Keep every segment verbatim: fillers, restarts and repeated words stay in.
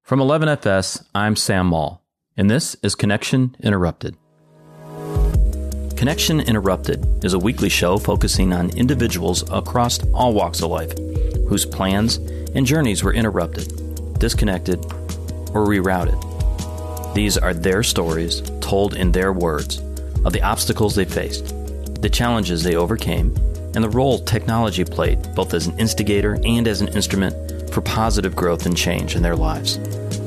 From eleven F S, I'm Sam Maul, and this is Connection Interrupted. Connection Interrupted is a weekly show focusing on individuals across all walks of life whose plans and journeys were interrupted, disconnected, or rerouted. These are their stories told in their words of the obstacles they faced, the challenges they overcame, and the role technology played both as an instigator and as an instrument for positive growth and change in their lives.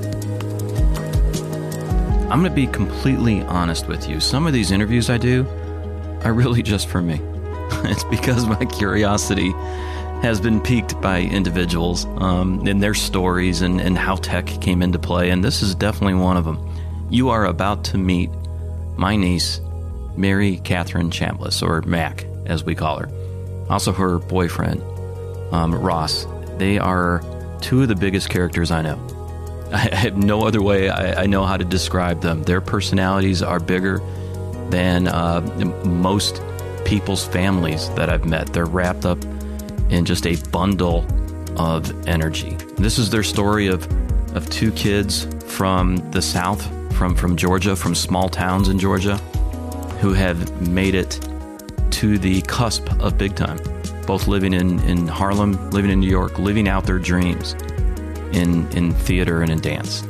I'm going to be completely honest with you. Some of these interviews I do are really just for me. It's because my curiosity has been piqued by individuals um, and their stories and, and how tech came into play, and this is definitely one of them. You are about to meet my niece, Mary Catherine Chambliss, or Mac, as we call her. Also her boyfriend, um, Ross. They are two of the biggest characters I know. I have no other way I, I know how to describe them. Their personalities are bigger than uh, most people's families that I've met. They're wrapped up in just a bundle of energy. This is their story of of two kids from the South, from, from Georgia, from small towns in Georgia, who have made it to the cusp of big time, both living in, in Harlem, living in New York, living out their dreams in, in theater and in dance.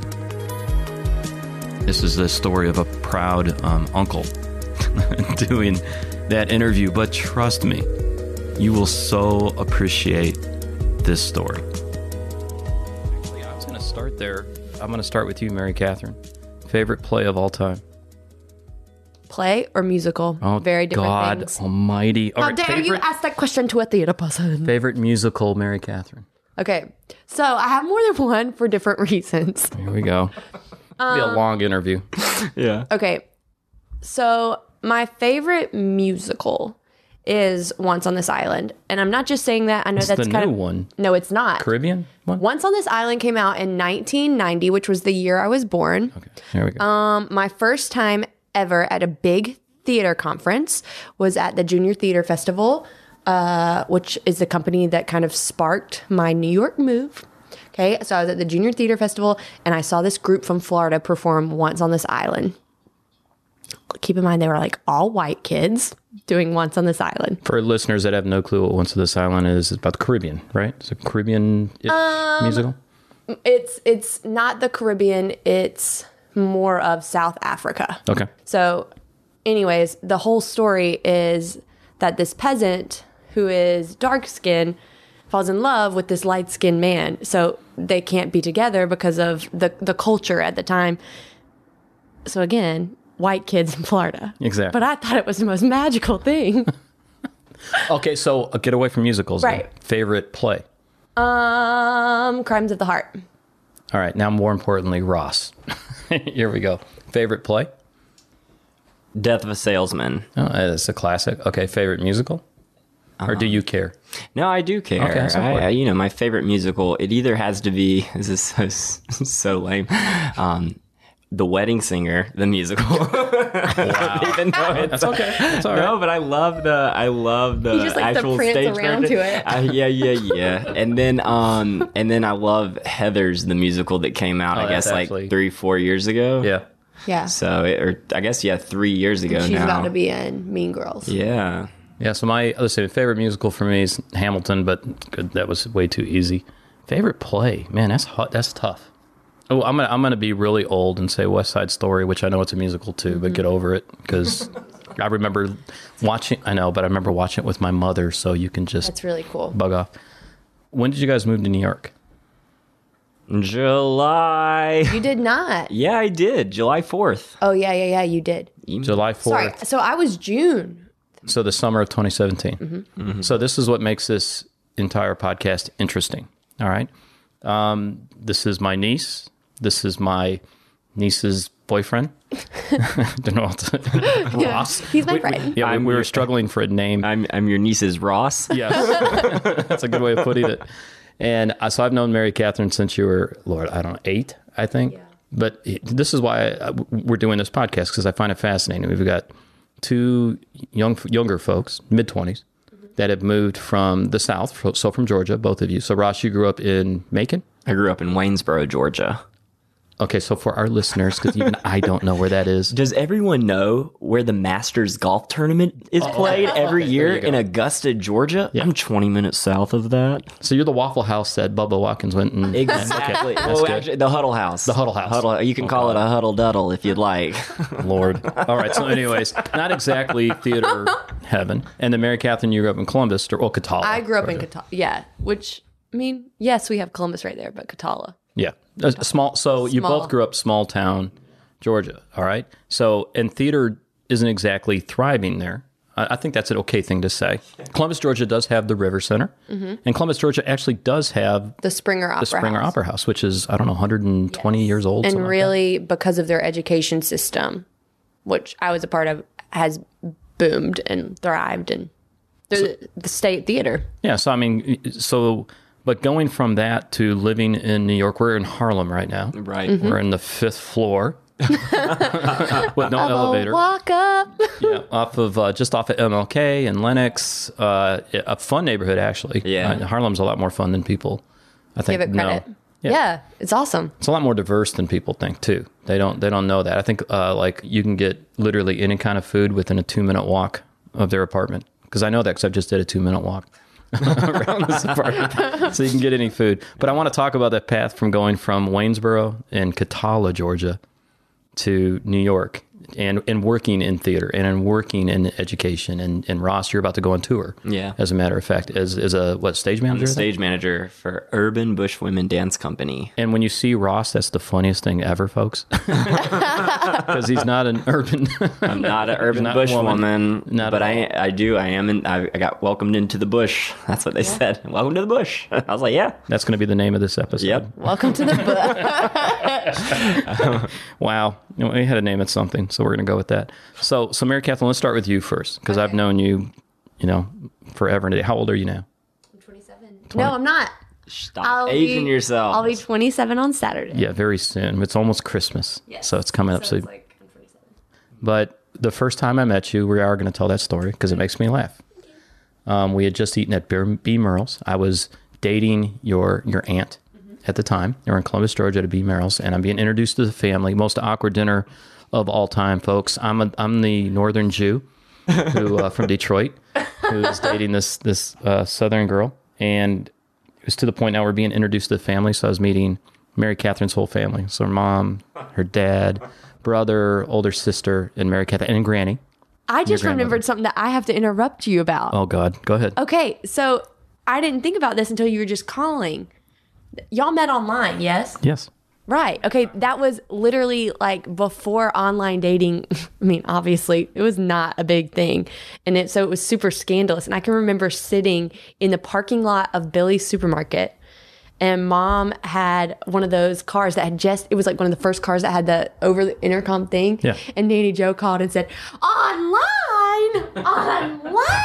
This is the story of a proud um, uncle doing that interview, but trust me, you will so appreciate this story. Actually, I was going to start there. I'm going to start with you, Mary Catherine. Favorite play of all time? Play or musical? Oh, very different God things. Almighty! All How right, dare favorite, you ask that question to a theater person? Favorite musical, Mary Catherine. Okay, so I have more than one for different reasons. Here we go. It'll be a long interview. Yeah. Okay, so my favorite musical is Once on This Island, and I'm not just saying that. I know It's that's the kind new of one. No, it's not. Caribbean one? Once on This Island came out in nineteen ninety, which was the year I was born. Okay, here we go. Um, my first time ever at a big theater conference was at the Junior Theater Festival, uh, which is the company that kind of sparked my New York move. Okay, so I was at the Junior Theater Festival, and I saw this group from Florida perform Once on This Island. Keep in mind, they were like all white kids doing Once on This Island. For listeners that have no clue what Once on This Island is, it's about the Caribbean, right? It's a Caribbean um, musical? It's it's not the Caribbean. It's more of South Africa. Okay. So anyways, the whole story is that this peasant who is dark-skinned falls in love with this light-skinned man. So they can't be together because of the, the culture at the time. So again, white kids in Florida. Exactly. But I thought it was the most magical thing. Okay, so uh, get away from musicals. then. Right. Favorite play? um, Crimes of the Heart. All right, now more importantly, Ross. Here we go. Favorite play? Death of a Salesman. Oh, it's a classic. Okay, favorite musical? Or do you care? No, I do care. Okay, so I, what? I, you know, my favorite musical, it either has to be, this is so, so lame, um, The Wedding Singer, the musical. Wow. Even though it's, That's okay. That's all right. No, but I love the I love the You just like to actual prance stage around version. to it. Uh, yeah, yeah, yeah. And then um and then I love Heathers, the musical that came out, Oh, I guess that's like actually- three, four years ago. Yeah. Yeah. So it, or I guess yeah, three years ago She's now. about to be in Mean Girls. Yeah. Yeah, so my, let's say, favorite musical for me is Hamilton, but good, that was way too easy. Favorite play? Man, that's hot. That's tough. Oh, I'm gonna I'm gonna be really old and say West Side Story, which I know it's a musical too, Mm-hmm. but get over it because I remember watching. I know, but I remember watching it with my mother, so you can just That's really cool. bug off. When did you guys move to New York? July. You did not. Yeah, I did. July fourth. Oh, yeah, yeah, yeah, you did. July Sorry. fourth. So I was June. So the summer of twenty seventeen. Mm-hmm. Mm-hmm. So this is what makes this entire podcast interesting. All right. Um, this is my niece. This is my niece's boyfriend. Don't know what to, Ross. He's my We- we- friend. yeah, we, I'm we were your- struggling for a name. I'm I'm your niece's Ross. Yes. That's a good way of putting it. And I, so I've known Mary Catherine since you were, Lord, I don't know, eight, I think. Yeah. But this is why I, we're doing this podcast, because I find it fascinating. We've got two young younger folks, mid-twenties, that have moved from the South, so from Georgia, both of you. So, Ross, you grew up in Macon? I grew up in Waynesboro, Georgia. Okay, so for our listeners, because even I don't know where that is. Does everyone know where the Masters golf tournament is played every year in Augusta, Georgia? Yeah. I'm twenty minutes south of that. So you're the Waffle House that Bubba Watkins went and... Exactly. Okay, well, good. actually, the Huddle House. The Huddle House. Huddle, you can Oh, call God. it a Huddle Duddle if you'd like. Lord. All right, so anyways, not exactly theater heaven. And then Mary Catherine, you grew up in Columbus, or oh, Catala. I grew up in Georgia. Catala. Yeah, which, I mean, yes, we have Columbus right there, but Catala. Yeah. A, a small. So you Small. both grew up small town, Georgia. All right. So, and theater isn't exactly thriving there. I, I think that's an okay thing to say. Columbus, Georgia does have the River Center. And Columbus, Georgia actually does have The Springer Opera the Springer House. Opera House, which is, I don't know, one hundred twenty years old. And something like really, because of their education system, which I was a part of, has boomed and thrived. And they're the, the state theater. that. Yeah. So, I mean, so, but going from that to living in New York, we're in Harlem right now. Right. Mm-hmm. We're in the fifth floor with no elevator. Walk up. Yeah, off of uh, just off of M L K and Lenox, uh, a fun neighborhood actually. Yeah. uh, Harlem's a lot more fun than people. I think. Give it credit. know. Yeah. Yeah. it's awesome. It's a lot more diverse than people think too. They don't. They don't know that. I think uh, like you can get literally any kind of food within a two minute walk of their apartment. Because I know that because I just did a two minute walk around this apartment, so you can get any food. But I want to talk about that path from going from Waynesboro and Catala, Georgia, to New York, and and working in theater and in working in education. And, and Ross, you're about to go on tour. Yeah. As a matter of fact, as as a what stage manager? I'm the I think? stage manager for Urban Bush Women Dance Company. And when you see Ross, that's the funniest thing ever, folks, because he's not an urban. I'm not an urban not bush woman. woman, Not but at I all. I do. I am. In, I, I got welcomed into the bush. That's what they said. Welcome to the bush. I was like, yeah. That's going to be the name of this episode. Yep. Welcome to the book. Wow. We had to name it something, so we're going to go with that. So, so Mary Catherine, let's start with you first, because I've known you, you know, forever and a day. How old are you now? I'm twenty-seven. No, I'm not. Stop I'll aging be, yourself. I'll be twenty-seven on Saturday. Yeah, very soon. It's almost Christmas, Yes. so it's coming up. So, it's like, I'm twenty-seven. but the first time I met you, we are going to tell that story because it makes me laugh. Um, we had just eaten at Beer- B. Merle's. I was dating your your aunt at the time. They were in Columbus, Georgia, at B. Merle's, and I'm being introduced to the family. Most awkward dinner of all time, folks. I'm a, I'm the Northern Jew who uh, from Detroit who is dating this this uh, Southern girl, and it was to the point now we're being introduced to the family. So I was meeting Mary Catherine's whole family. So her mom, her dad, brother, older sister, and Mary Catherine, and Granny. I just grandmother. remembered something that I have to interrupt you about. Oh God, go ahead. Okay, so I didn't think about this until you were just calling. Y'all met online, yes? Yes. Right. Okay, that was literally like before online dating. I mean, obviously, it was not a big thing. And it so it was super scandalous. And I can remember sitting in the parking lot of Billy's supermarket, and Mom had one of those cars that had just, it was like one of the first cars that had the over the intercom thing. Yeah. And Nanny Joe called and said, online, online.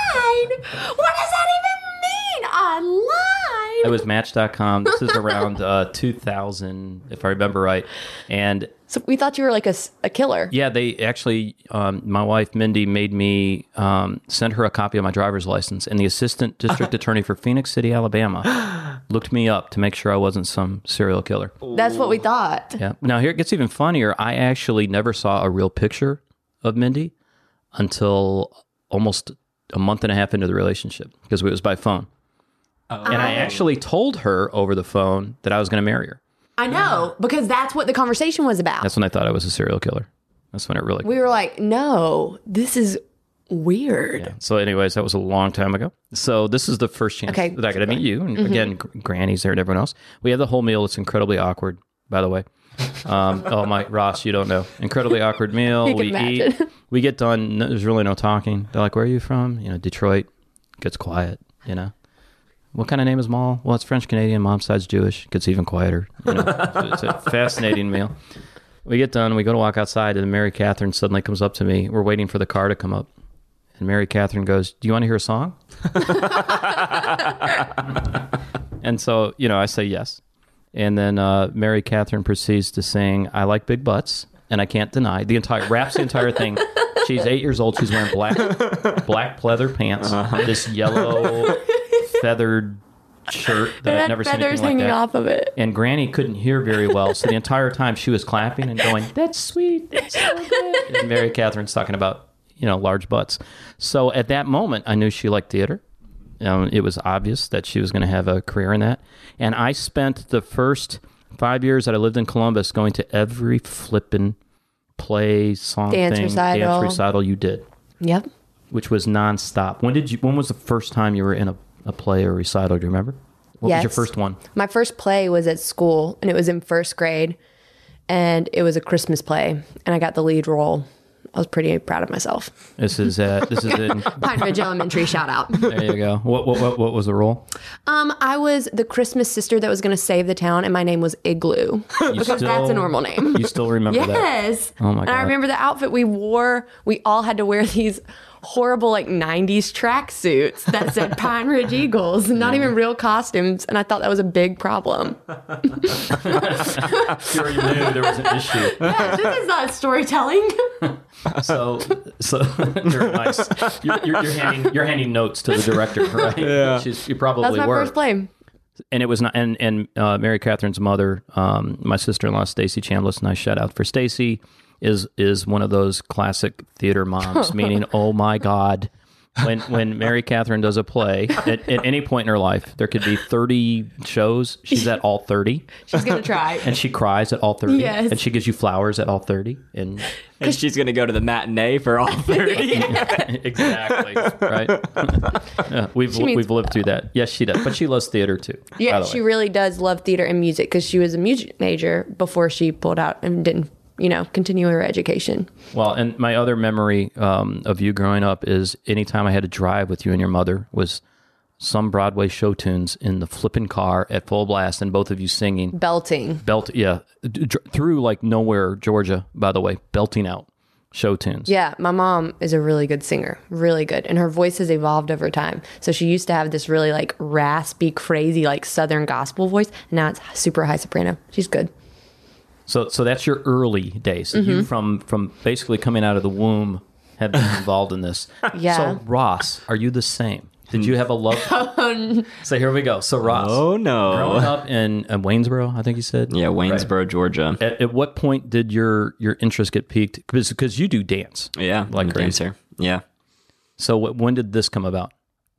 What does that even mean? Online. It was Match dot com. This is around uh, two thousand, if I remember right. And So we thought you were like a, s- a killer. yeah, they actually, um, my wife Mindy made me um, send her a copy of my driver's license, and the assistant district attorney for Phoenix City, Alabama, looked me up to make sure I wasn't some serial killer. That's what we thought. Yeah. Now here it gets even funnier. I actually never saw a real picture of Mindy until almost a month and a half into the relationship because it was by phone. And I actually told her over the phone that I was going to marry her. I know, because that's what the conversation was about. That's when I thought I was a serial killer. That's when it really... We were like, no, this is weird. So anyways, that was a long time ago. So this is the first chance Okay. that I got to meet you. And again, gr- Granny's there and everyone else. We have the whole meal. It's incredibly awkward, by the way. Um, oh, my, Ross, you don't know. Incredibly awkward meal. You can We imagine. eat. We get done. No, there's really no talking. They're like, where are you from? You know, Detroit. Gets quiet, you know. What kind of name is Maul? Well, it's French-Canadian. Mom's side's Jewish. Gets even quieter. You know, it's a fascinating meal. We get done. We go to walk outside, and Mary Catherine suddenly comes up to me. We're waiting for the car to come up. And Mary Catherine goes, do you want to hear a song? And so, you know, I say yes. And then uh, Mary Catherine proceeds to sing, I Like Big Butts, and I Can't Deny. The entire, raps the entire thing. She's eight years old. She's wearing black black pleather pants, this yellow feathered shirt It that I'd had never seen feathers anything like hanging that. off of it. And Granny couldn't hear very well, so the entire time she was clapping and going, "That's sweet, that's so good." And Mary Catherine's talking about, you know, large butts. So at that moment, I knew she liked theater. Um, it was obvious that she was going to have a career in that. And I spent the first five years that I lived in Columbus going to every flippin' play, song Dance thing, recital. dance recital you did, Yep. which was nonstop. When did you? When was the first time you were in a, a play or recital? Do you remember? What was your Yes. first one? My first play was at school, and it was in first grade, and it was a Christmas play, and I got the lead role. I was pretty proud of myself. This is uh, this is in. Pine Ridge Elementary, shout out. There you go. What what what, what was the role? Um, I was the Christmas sister that was going to save the town, and my name was Igloo because still- that's a normal name. You still remember that? Yes. Oh my And I God. remember the outfit we wore. We all had to wear these horrible like nineties track suits that said Pine Ridge Eagles, not even real costumes, and I thought that was a big problem. You already knew there was an issue. Yeah, this is not storytelling. So, so you're nice. You're, you're, you're handing you're handing notes to the director, right? Yeah. She's, you probably That's my were. first play. And it was not. And and uh, Mary Catherine's mother, um, my sister-in-law Stacy Chambliss, nice shout out for Stacy, is is one of those classic theater moms. Meaning, oh my God, when when Mary Catherine does a play at, at any point in her life, there could be thirty shows. She's at all thirty, She's gonna try. and she cries at all thirty, Yes. and she gives you flowers at all thirty, and And she's going to go to the matinee for all thirty. exactly right. Yeah, we've means- we've lived through that. Yes, she does, but she loves theater too. by Yeah, the she way. really does love theater and music because she was a music major before she pulled out and didn't, you know, continue her education. Well, and my other memory um, of you growing up is anytime I had to drive with you and your mother was some Broadway show tunes in the flipping car at full blast, and both of you singing Belting. belt, yeah, d- dr- through like nowhere, Georgia. By the way, belting out show tunes. Yeah, my mom is a really good singer, really good. And her voice has evolved over time. So she used to have this really like raspy, crazy, like Southern gospel voice. And now it's super high soprano. She's good. So, so that's your early days. Mm-hmm. You from from basically coming out of the womb have been involved in this. Yeah. So, Ross, are you the same? Did you have a love? So here we go. So Ross, Oh, no. growing up in, in Waynesboro, I think you said. Yeah, Waynesboro, Georgia. At, at what point did your your interest get piqued? Because because you do dance. Yeah, Like like crazy. dancer. Yeah. So wh- when did this come about?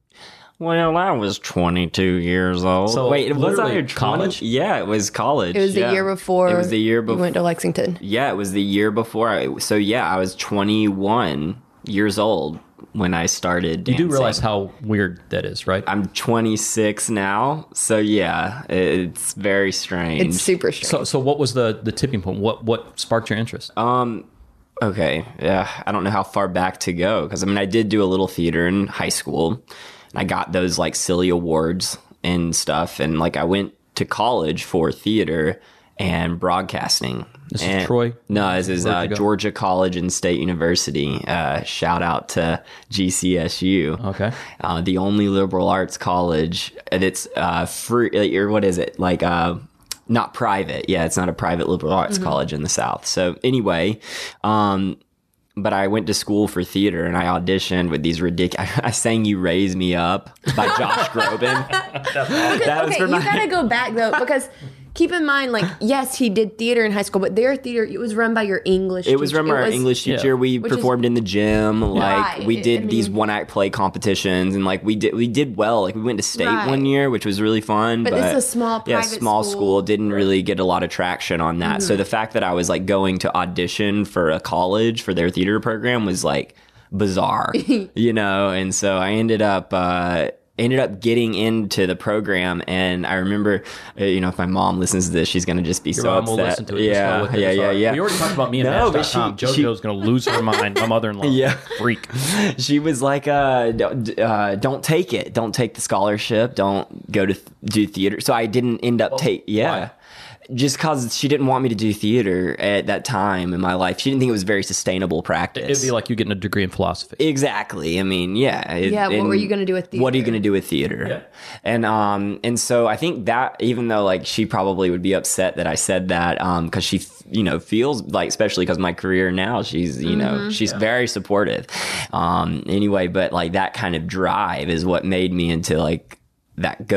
Well, I was twenty-two years old. So Wait, was I literally in college? Yeah, it was college. It was yeah. the year before It was the year you before. went to Lexington. Yeah, it was the year before. I, so yeah, I was twenty-one years old when I started You dancing. do realize how weird that is, right? I'm twenty-six now, so yeah, it's very strange. It's super strange. So so what was the the tipping point? What what sparked your interest? Um, okay, yeah, I don't know how far back to go because I mean I did do a little theater in high school. And I got those like silly awards and stuff, and like I went to college for theater and broadcasting. This is And- Troy? No, this is Where'd uh, you go? Georgia College and State University. Uh, shout out to G C S U. Okay. Uh, the only liberal arts college that's uh, free, or what is it? Like, uh, not private. Yeah, it's not a private liberal arts college in the South. So, anyway, um, but I went to school for theater and I auditioned with these ridiculous. I sang "You Raise Me Up" by Josh Groban. That was okay, for you my- gotta go back though, because keep in mind, like, yes, he did theater in high school, but their theater, it was run by your English It was teacher. from our English teacher. yeah. We Which is- performed in the gym. Like Right. we did I these mean- one act play competitions, and like we did we did well. Like we went to state Right. one year, which was really fun. But But, this is a small yeah, private small school. school. Didn't really get a lot of traction on that. Mm-hmm. So the fact that I was like going to audition for a college for their theater program was like bizarre, you know. And so I ended up. Uh, ended up getting into the program, and I remember, uh, you know, if my mom listens to this, she's gonna just be Your so mom will upset. listen to it. Just know Yeah, what they're yeah, yeah, sorry. yeah. We already talked about me and No, Match but dot com. she- she- JoJo's going to lose her mind. My mother-in-law. Yeah. Freak. She was like, uh, don't, uh, don't take it. Don't take the scholarship. Don't go to th- do theater. So I didn't end up take. Yeah. why? Just because she didn't want me to do theater at that time in my life. She didn't think it was a very sustainable practice. It'd be like you getting a degree in philosophy. Exactly. I mean, yeah. it- Yeah, what and were you gonna do with What are you theater? going to do with theater? Yeah. And um and so I think that even though like she probably would be upset that I said that um because she f- you know feels like especially because my career now she's you know she's very supportive. Um anyway, but like that kind of drive is what made me into like that go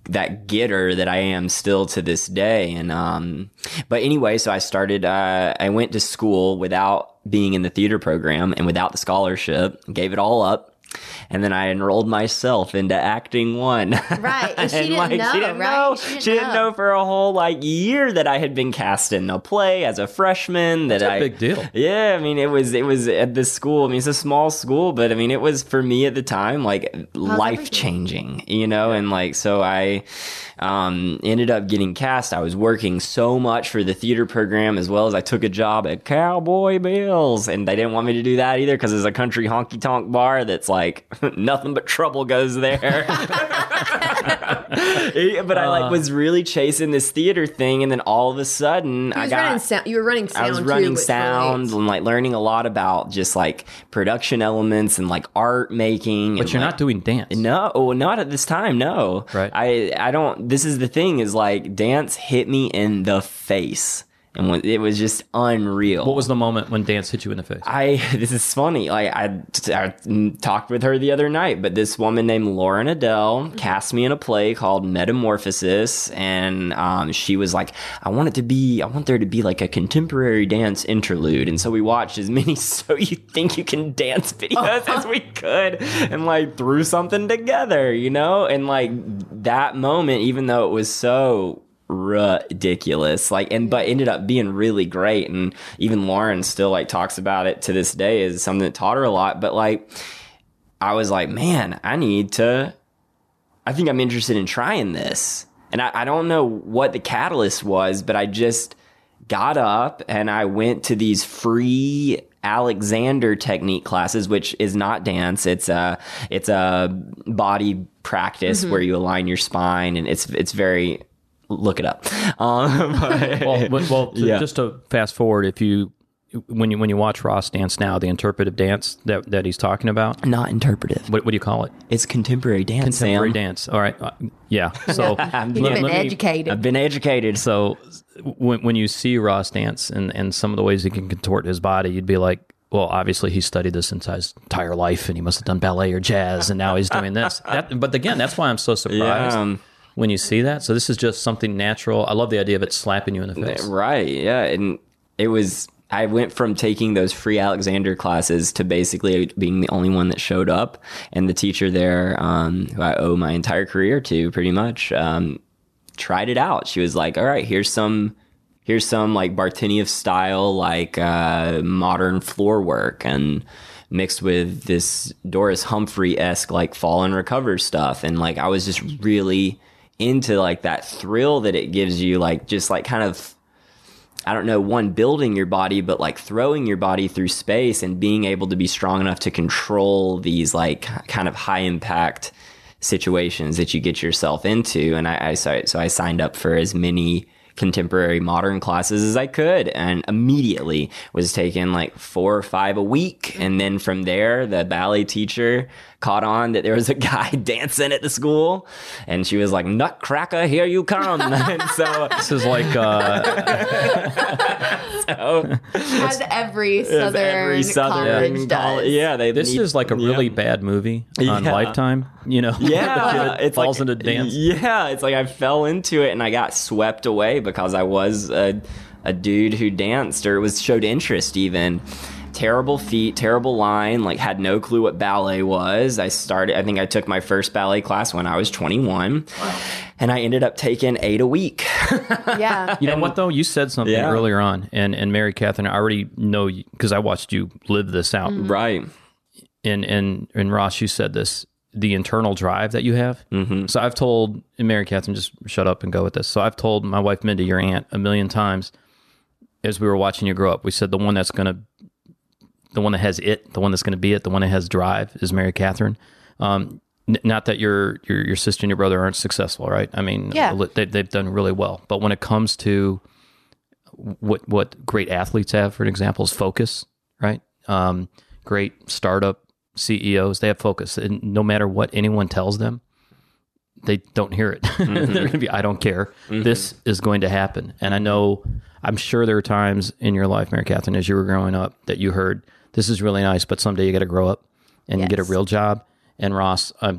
that getter that I am still to this day. And, um, but anyway, so I started, uh, I went to school without being in the theater program and without the scholarship, gave it all up. And then I enrolled myself into acting one. Right. And she and didn't like, know, she didn't right? know. She didn't She didn't know. know for a whole like year that I had been cast in a play as a freshman. That That's a I, big deal. Yeah, I mean, it was it was at this school. I mean, it's a small school, but I mean, it was for me at the time like life changing, you know. And like, so I um, ended up getting cast. I was working so much for the theater program as well as I took a job at Cowboy Bills, and they didn't want me to do that either because there's a country honky tonk bar that's like nothing but trouble goes there. But I like was really chasing this theater thing, and then all of a sudden You I was got running sound, you were running sound I was too, running which sound relates. and like learning a lot about just like production elements and like art making. But and, you're like, not doing dance. no, oh, not at this time. No, Right. I I don't. This is the thing is like dance hit me in the face, and when, it was just unreal. What was the moment when dance hit you in the face? I this is funny. Like I, I talked with her the other night, but this woman named Lauren Adele cast me in a play called Metamorphosis, and um, she was like, "I want it to be, I want there to be like a contemporary dance interlude." And so we watched as many "So You Think You Can Dance" videos as we could, and like threw something together, you know. And like that moment, even though it was so ridiculous, like, and but ended up being really great. And even Lauren still like talks about it to this day as something that taught her a lot. But like, I was like, man, I need to, I think I'm interested in trying this. And I, I don't know what the catalyst was, but I just got up and I went to these free Alexander technique classes, which is not dance. It's a, it's a body practice Mm-hmm. where you align your spine, and it's, it's very, look it up. Um, but- well, well, well to- Yeah. just to fast forward, if you when you when you watch Ross dance now, the interpretive dance that that he's talking about, not interpretive. what what do you call it? It's contemporary dance. Contemporary Sam. dance. All right. Uh, yeah. So I'm You've let- been let me- educated. I've been educated. So when when you see Ross dance and and some of the ways he can contort his body, you'd be like, well, obviously he studied this since his entire life, and he must have done ballet or jazz, and now he's doing this. That, but again, that's why I'm so surprised. Yeah, um, when you see that. So this is just something natural. I love the idea of it slapping you in the face. Right. Yeah. And it was, I went from taking those free Alexander classes to basically being the only one that showed up. And the teacher there, um, who I owe my entire career to pretty much, um, tried it out. She was like, all right, here's some, here's some like Bartenieff style, like, uh, modern floor work, and mixed with this Doris Humphrey-esque like fall and recover stuff. And like, I was just really into like that thrill that it gives you, like just like kind of, I don't know, one, building your body, but like throwing your body through space and being able to be strong enough to control these like kind of high impact situations that you get yourself into. And I, I so, so I signed up for as many contemporary modern classes as I could, and immediately was taking like four or five a week. And then from there, the ballet teacher caught on that there was a guy dancing at the school, and she was like, "Nutcracker, here you come." And so, This is like uh, so As every southern, every southern college college- does. yeah, they this need- is like a really yeah. bad movie on Yeah. Lifetime. You know, Yeah, The kid it's falls like, into dance. Yeah, it's like I fell into it and I got swept away because I was a, a dude who danced or was showed interest even. Terrible feet, terrible line, like had no clue what ballet was. I started, I think I took my first ballet class when I was twenty-one. Wow. And I ended up taking eight a week. Yeah. You know what though? You said something Yeah. earlier on, and and Mary Catherine, I already know because I watched you live this out. Right. And and and Ross, you said this, the internal drive that you have. Mm-hmm. So I've told, and Mary Catherine, just shut up and go with this. So I've told my wife Mindy, your aunt, a million times as we were watching you grow up. We said the one that's going to, the one that has it, the one that's going to be it, the one that has drive is Mary Catherine. Um, n- not that your, your your sister and your brother aren't successful, right? I mean, Yeah. they, they've done really well. But when it comes to what what great athletes have, for an example, is focus, right? Um, great startup C E Os, they have focus. And no matter what anyone tells them, they don't hear it. Mm-hmm. They're going to be, I don't care. Mm-hmm. This is going to happen. And I know, I'm sure there were times in your life, Mary Catherine, as you were growing up, that you heard, this is really nice, but someday you got to grow up and Yes. you get a real job. And Ross, I'm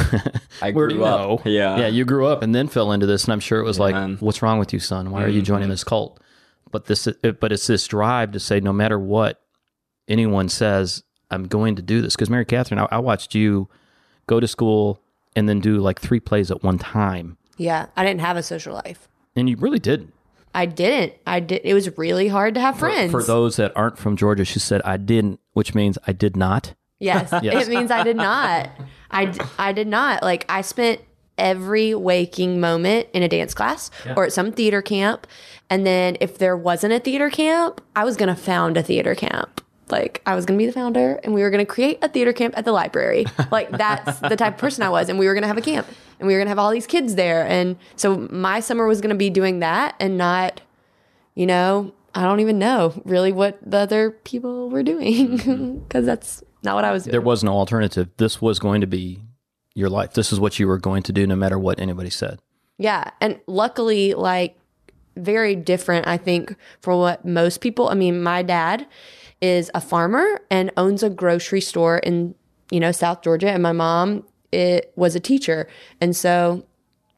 I Where do grew you up. know? Yeah. Yeah, you grew up and then fell into this, and I'm sure it was like, man. what's wrong with you, son? Why are you joining this cult? But this, but it's this drive to say, no matter what anyone says, I'm going to do this. Because Mary Catherine, I, I watched you go to school and then do like three plays at one time, Yeah, I didn't have a social life. and you really didn't. I didn't. I did. It was really hard to have friends. For those that aren't from Georgia, she said, I didn't, which means I did not. Yes, Yes. it means I did not. I, d- I did not. Like, I spent every waking moment in a dance class or at some theater camp. And then if there wasn't a theater camp, I was going to found a theater camp. Like, I was going to be the founder, and we were going to create a theater camp at the library. Like, that's the type of person I was. And we were going to have a camp, and we were going to have all these kids there. And so my summer was going to be doing that and not, you know, I don't even know really what the other people were doing, because that's not what I was doing. There was no alternative. This was going to be your life. This is what you were going to do no matter what anybody said. Yeah. And luckily, like, very different, I think, from what most people. I mean, my dad is a farmer and owns a grocery store in, you know, South Georgia. And my mom, it was a teacher. And so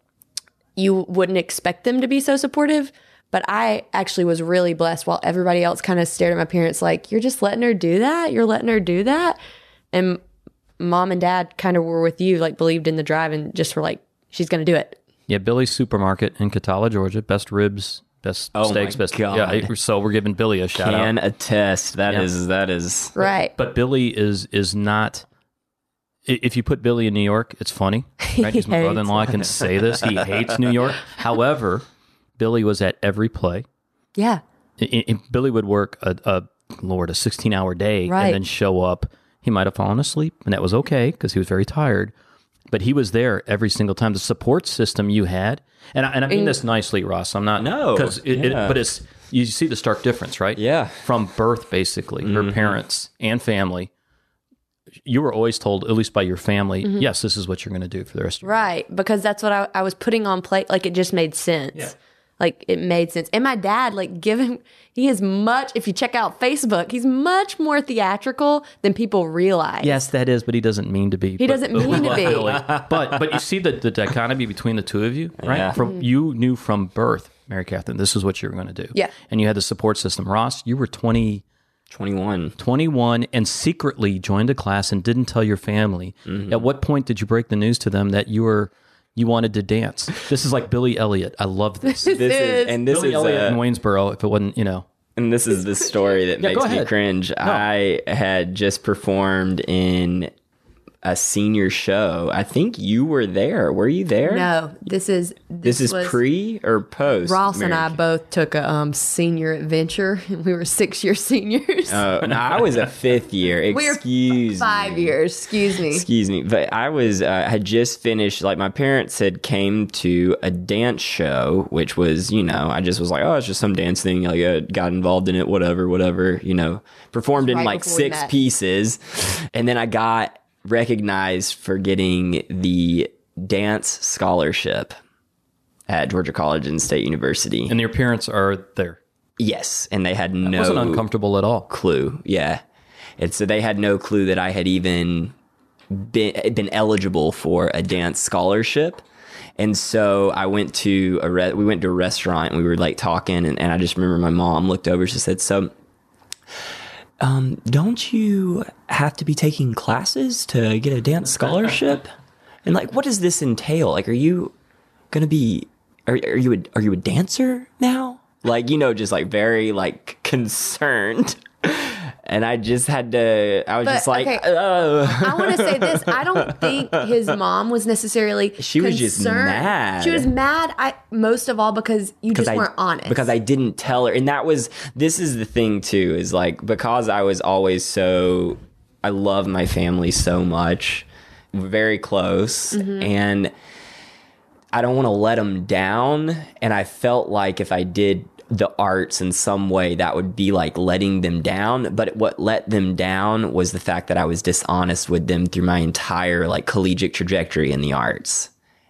you wouldn't expect them to be so supportive. But I actually was really blessed, while everybody else kind of stared at my parents like, you're just letting her do that? You're letting her do that? And mom and dad kind of were with you, like, believed in the drive and just were like, she's going to do it. Yeah, Billy's Supermarket in Catala, Georgia. Best ribs, best Oh steaks, my best. God. Yeah, so we're giving Billy a shout Can out. attest. That Yeah. is that is Right. But Billy is is not. i- If you put Billy in New York, it's funny. Right? He's my hates brother-in-law. I can say this. He hates New York. However, Billy was at every play. Yeah. I- I- Billy would work a, a Lord a sixteen hour day Right. and then show up. He might have fallen asleep, and that was okay because he was very tired. But he was there every single time. The support system you had, and I, and I mean this nicely, Ross. I'm not No, because it, it, yeah. but it's you see the stark difference, right? Yeah. From birth, basically, her parents and family. You were always told, at least by your family, yes, this is what you're going to do for the rest of your life. Right. Because that's what I, I was putting on plate. Like, it just made sense. Yeah. Like, it made sense. And my dad, like, given, he is much, if you check out Facebook, he's much more theatrical than people realize. Yes, that is, but he doesn't mean to be. He doesn't mean to be. But but you see the, the dichotomy between the two of you, right? Yeah. From you knew from birth, Mary Catherine, this is what you were going to do. Yeah. And you had the support system. Ross, you were twenty, twenty-one. twenty-one and secretly joined a class and didn't tell your family. At what point did you break the news to them that you were you wanted to dance? This is like Billy Elliot. I love this. This is and this Billy is Elliot uh, in Waynesboro. If it wasn't, you know. and this is the story that Yeah, go makes me ahead. cringe. I had just performed in a senior show. I think you were there. Were you there? No, this is, this, This is was, pre or post? Ross and I Mary? both took a um, senior adventure. We were six year seniors. Oh, no, I was a fifth year. we were Excuse five me. years. Excuse me. Excuse me, but I was uh, had just finished. Like, my parents had came to a dance show, which was, you know, I just was like, oh, it's just some dance thing. Like, I got involved in it, whatever, whatever. You know, performed in Right like before we six met. pieces, and then I got recognized for getting the dance scholarship at Georgia College and State University. And your parents are there. Yes, and they had It no wasn't uncomfortable at all. clue. Yeah. And so they had no clue that I had even been, been eligible for a dance scholarship. And so I went to a re- we went to a restaurant and we were like talking, and, and I just remember my mom looked over, she said, so um, don't you have to be taking classes to get a dance scholarship? And like, what does this entail? Like, are you gonna be are, are you a, are you a dancer now? Like, you know, just like very like concerned. And I just had to, I was But, just like, okay. oh. I want to say this. I don't think his mom was necessarily She was just concerned. mad. She was mad, I most of all because you just I, weren't honest. Because I didn't tell her. And that was, this is the thing too, is like, because I was always so, I love my family so much, very close. Mm-hmm. And I don't want to let them down. And I felt like if I did the arts in some way, that would be like letting them down. But what let them down was the fact that I was dishonest with them through my entire like collegiate trajectory in the arts.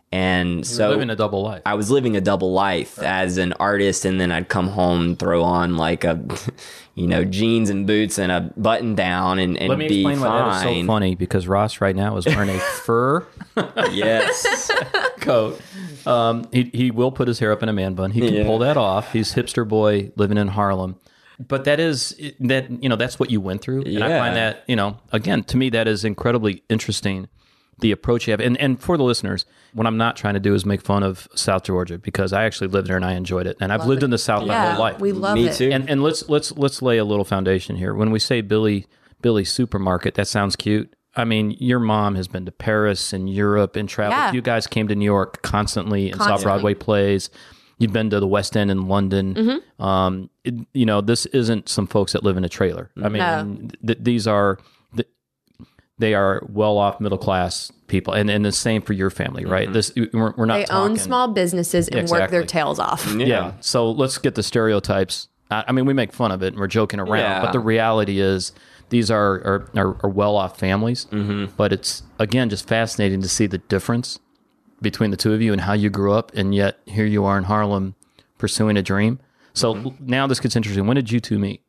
And so living a double life. I was living a double life as an artist, and then I'd come home and throw on like a, you know, jeans and boots and a button down and, and Let me be explain fine. why that is so funny, because Ross right now is wearing a fur Yes. coat. Um, he he will put his hair up in a man bun. He can Yeah. pull that off. He's hipster boy living in Harlem. But that is that you know that's what you went through, and I Yeah. find that you know again to me that is incredibly interesting. The approach you have, and and for the listeners, what I'm not trying to do is make fun of South Georgia, because I actually lived there and I enjoyed it, and I've lived in the South my Yeah, whole life. we love Me it. too. And and let's let's let's lay a little foundation here. When we say Billy Billy Supermarket, that sounds cute. I mean, your mom has been to Paris and Europe and traveled. Yeah. You guys came to New York constantly and saw Constantly. Broadway plays. You've been to the West End in London. Mm-hmm. Um, it- you know, this isn't some folks that live in a trailer. I mean, No. th- these are th- they are well off middle class people, and and the same for your family, right? This we're, we're not They talking. own small businesses and work their Exactly. tails off. Yeah. So let's get the stereotypes. I I mean, we make fun of it and we're joking around, Yeah. but the reality is these are are, are, are well off families. Mm-hmm. But it's again just fascinating to see the difference between the two of you and how you grew up, and yet here you are in Harlem pursuing a dream. So Mm-hmm. now this gets interesting. When did you two meet?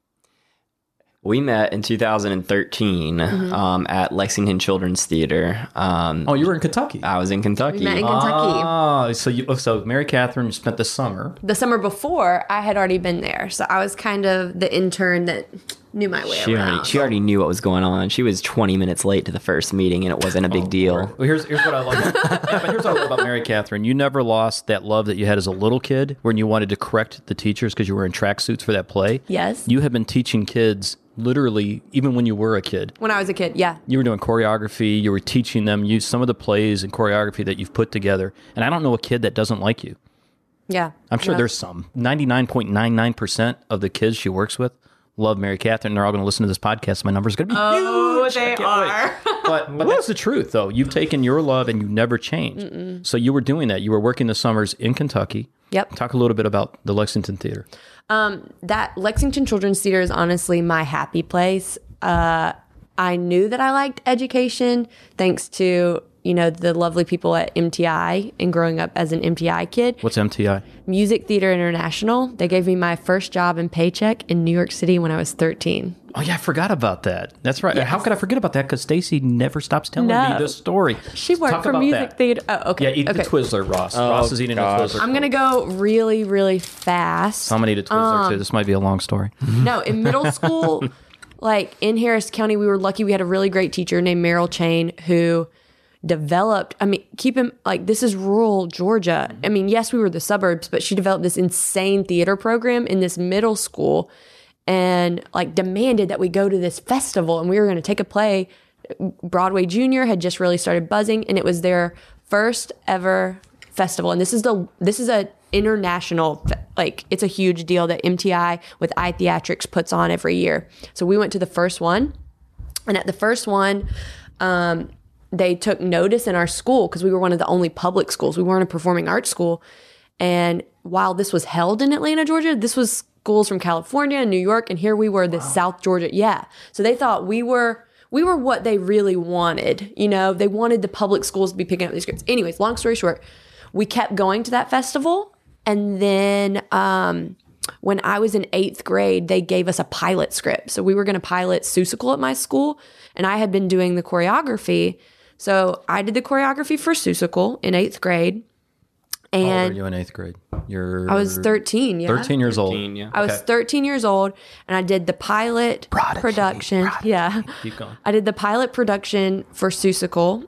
We met in two thousand thirteen Mm-hmm. um, at Lexington Children's Theater. Um, Oh, you were in Kentucky. I was in Kentucky. We met in Kentucky. Oh, so you so Mary Catherine spent the summer. The summer before, I had already been there, so I was kind of the intern that knew my way She around. already, she already knew what was going on. She was twenty minutes late to the first meeting, and it wasn't a big Oh, deal. Well, here's here's what I love. Yeah, but here's what I love about Mary Catherine. You never lost that love that you had as a little kid, when you wanted to correct the teachers because you were in tracksuits for that play. Yes. You have been teaching kids literally even when you were a kid. When I was a kid, yeah. You were doing choreography. You were teaching them. You some of the plays and choreography that you've put together. And I don't know a kid that doesn't like you. Yeah. I'm sure Yeah. there's some. ninety-nine point nine nine percent of the kids she works with love Mary Catherine. They're all going to listen to this podcast. My number's going to be Oh, huge. they are. But, but that's the truth, though. You've taken your love and you never changed. So you were doing that. You were working the summers in Kentucky. Yep. Talk a little bit about the Lexington Theater. That Lexington Children's Theater is honestly my happy place. Uh, I knew that I liked education thanks to, you know, the lovely people at M T I and growing up as an M T I kid. What's M T I? Music Theater International. They gave me my first job and paycheck in New York City when I was thirteen. Oh, yeah, I forgot about that. That's right. How could I forget about that? Because Stacy never stops telling No. me this story. She worked Talk for about Music that. Theater. Oh, okay. Yeah, eat okay. the Twizzler, Ross. Ross is eating gosh. a Twizzler. I'm going to go really, really fast. I'm going to eat a Twizzler, Um, too. This might be a long story. No, in middle school, like in Harris County, we were lucky. We had a really great teacher named Meryl Chain who developed, I mean, keep him like this is rural Georgia. I mean, yes, we were the suburbs, but she developed this insane theater program in this middle school and like demanded that we go to this festival and we were going to take a play. Broadway Junior had just really started buzzing and it was their first ever festival. And this is the, this is a international, like it's a huge deal that M T I with iTheatrics puts on every year. So we went to the first one, and at the first one, um, they took notice in our school because we were one of the only public schools. We weren't a performing arts school. And while this was held in Atlanta, Georgia, this was schools from California and New York, and here we were, this South Georgia. Yeah. So they thought we were we were what they really wanted. You know, they wanted the public schools to be picking up these scripts. Anyways, long story short, we kept going to that festival. And then um, when I was in eighth grade, they gave us a pilot script. So we were going to pilot Seussical at my school, and I had been doing the choreography. So I did the choreography for Seussical in eighth grade. How old are And you in eighth grade? You're I was thirteen, yeah. thirteen years old. yeah. I was thirteen years old, and I did the pilot production. Yeah. Keep going. I did the pilot production for Seussical,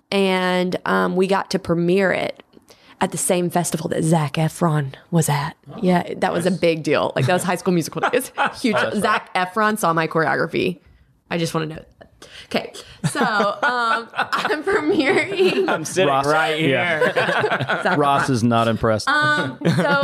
and um, we got to premiere it at the same festival that Zac Efron was at. Yeah, that was a big deal. Like, that was High School Musical. It's huge. Zac Efron saw my choreography. I just want to know that. Okay, so um, I'm premiering. I'm sitting Ross- right here. Zac Ross is not impressed. so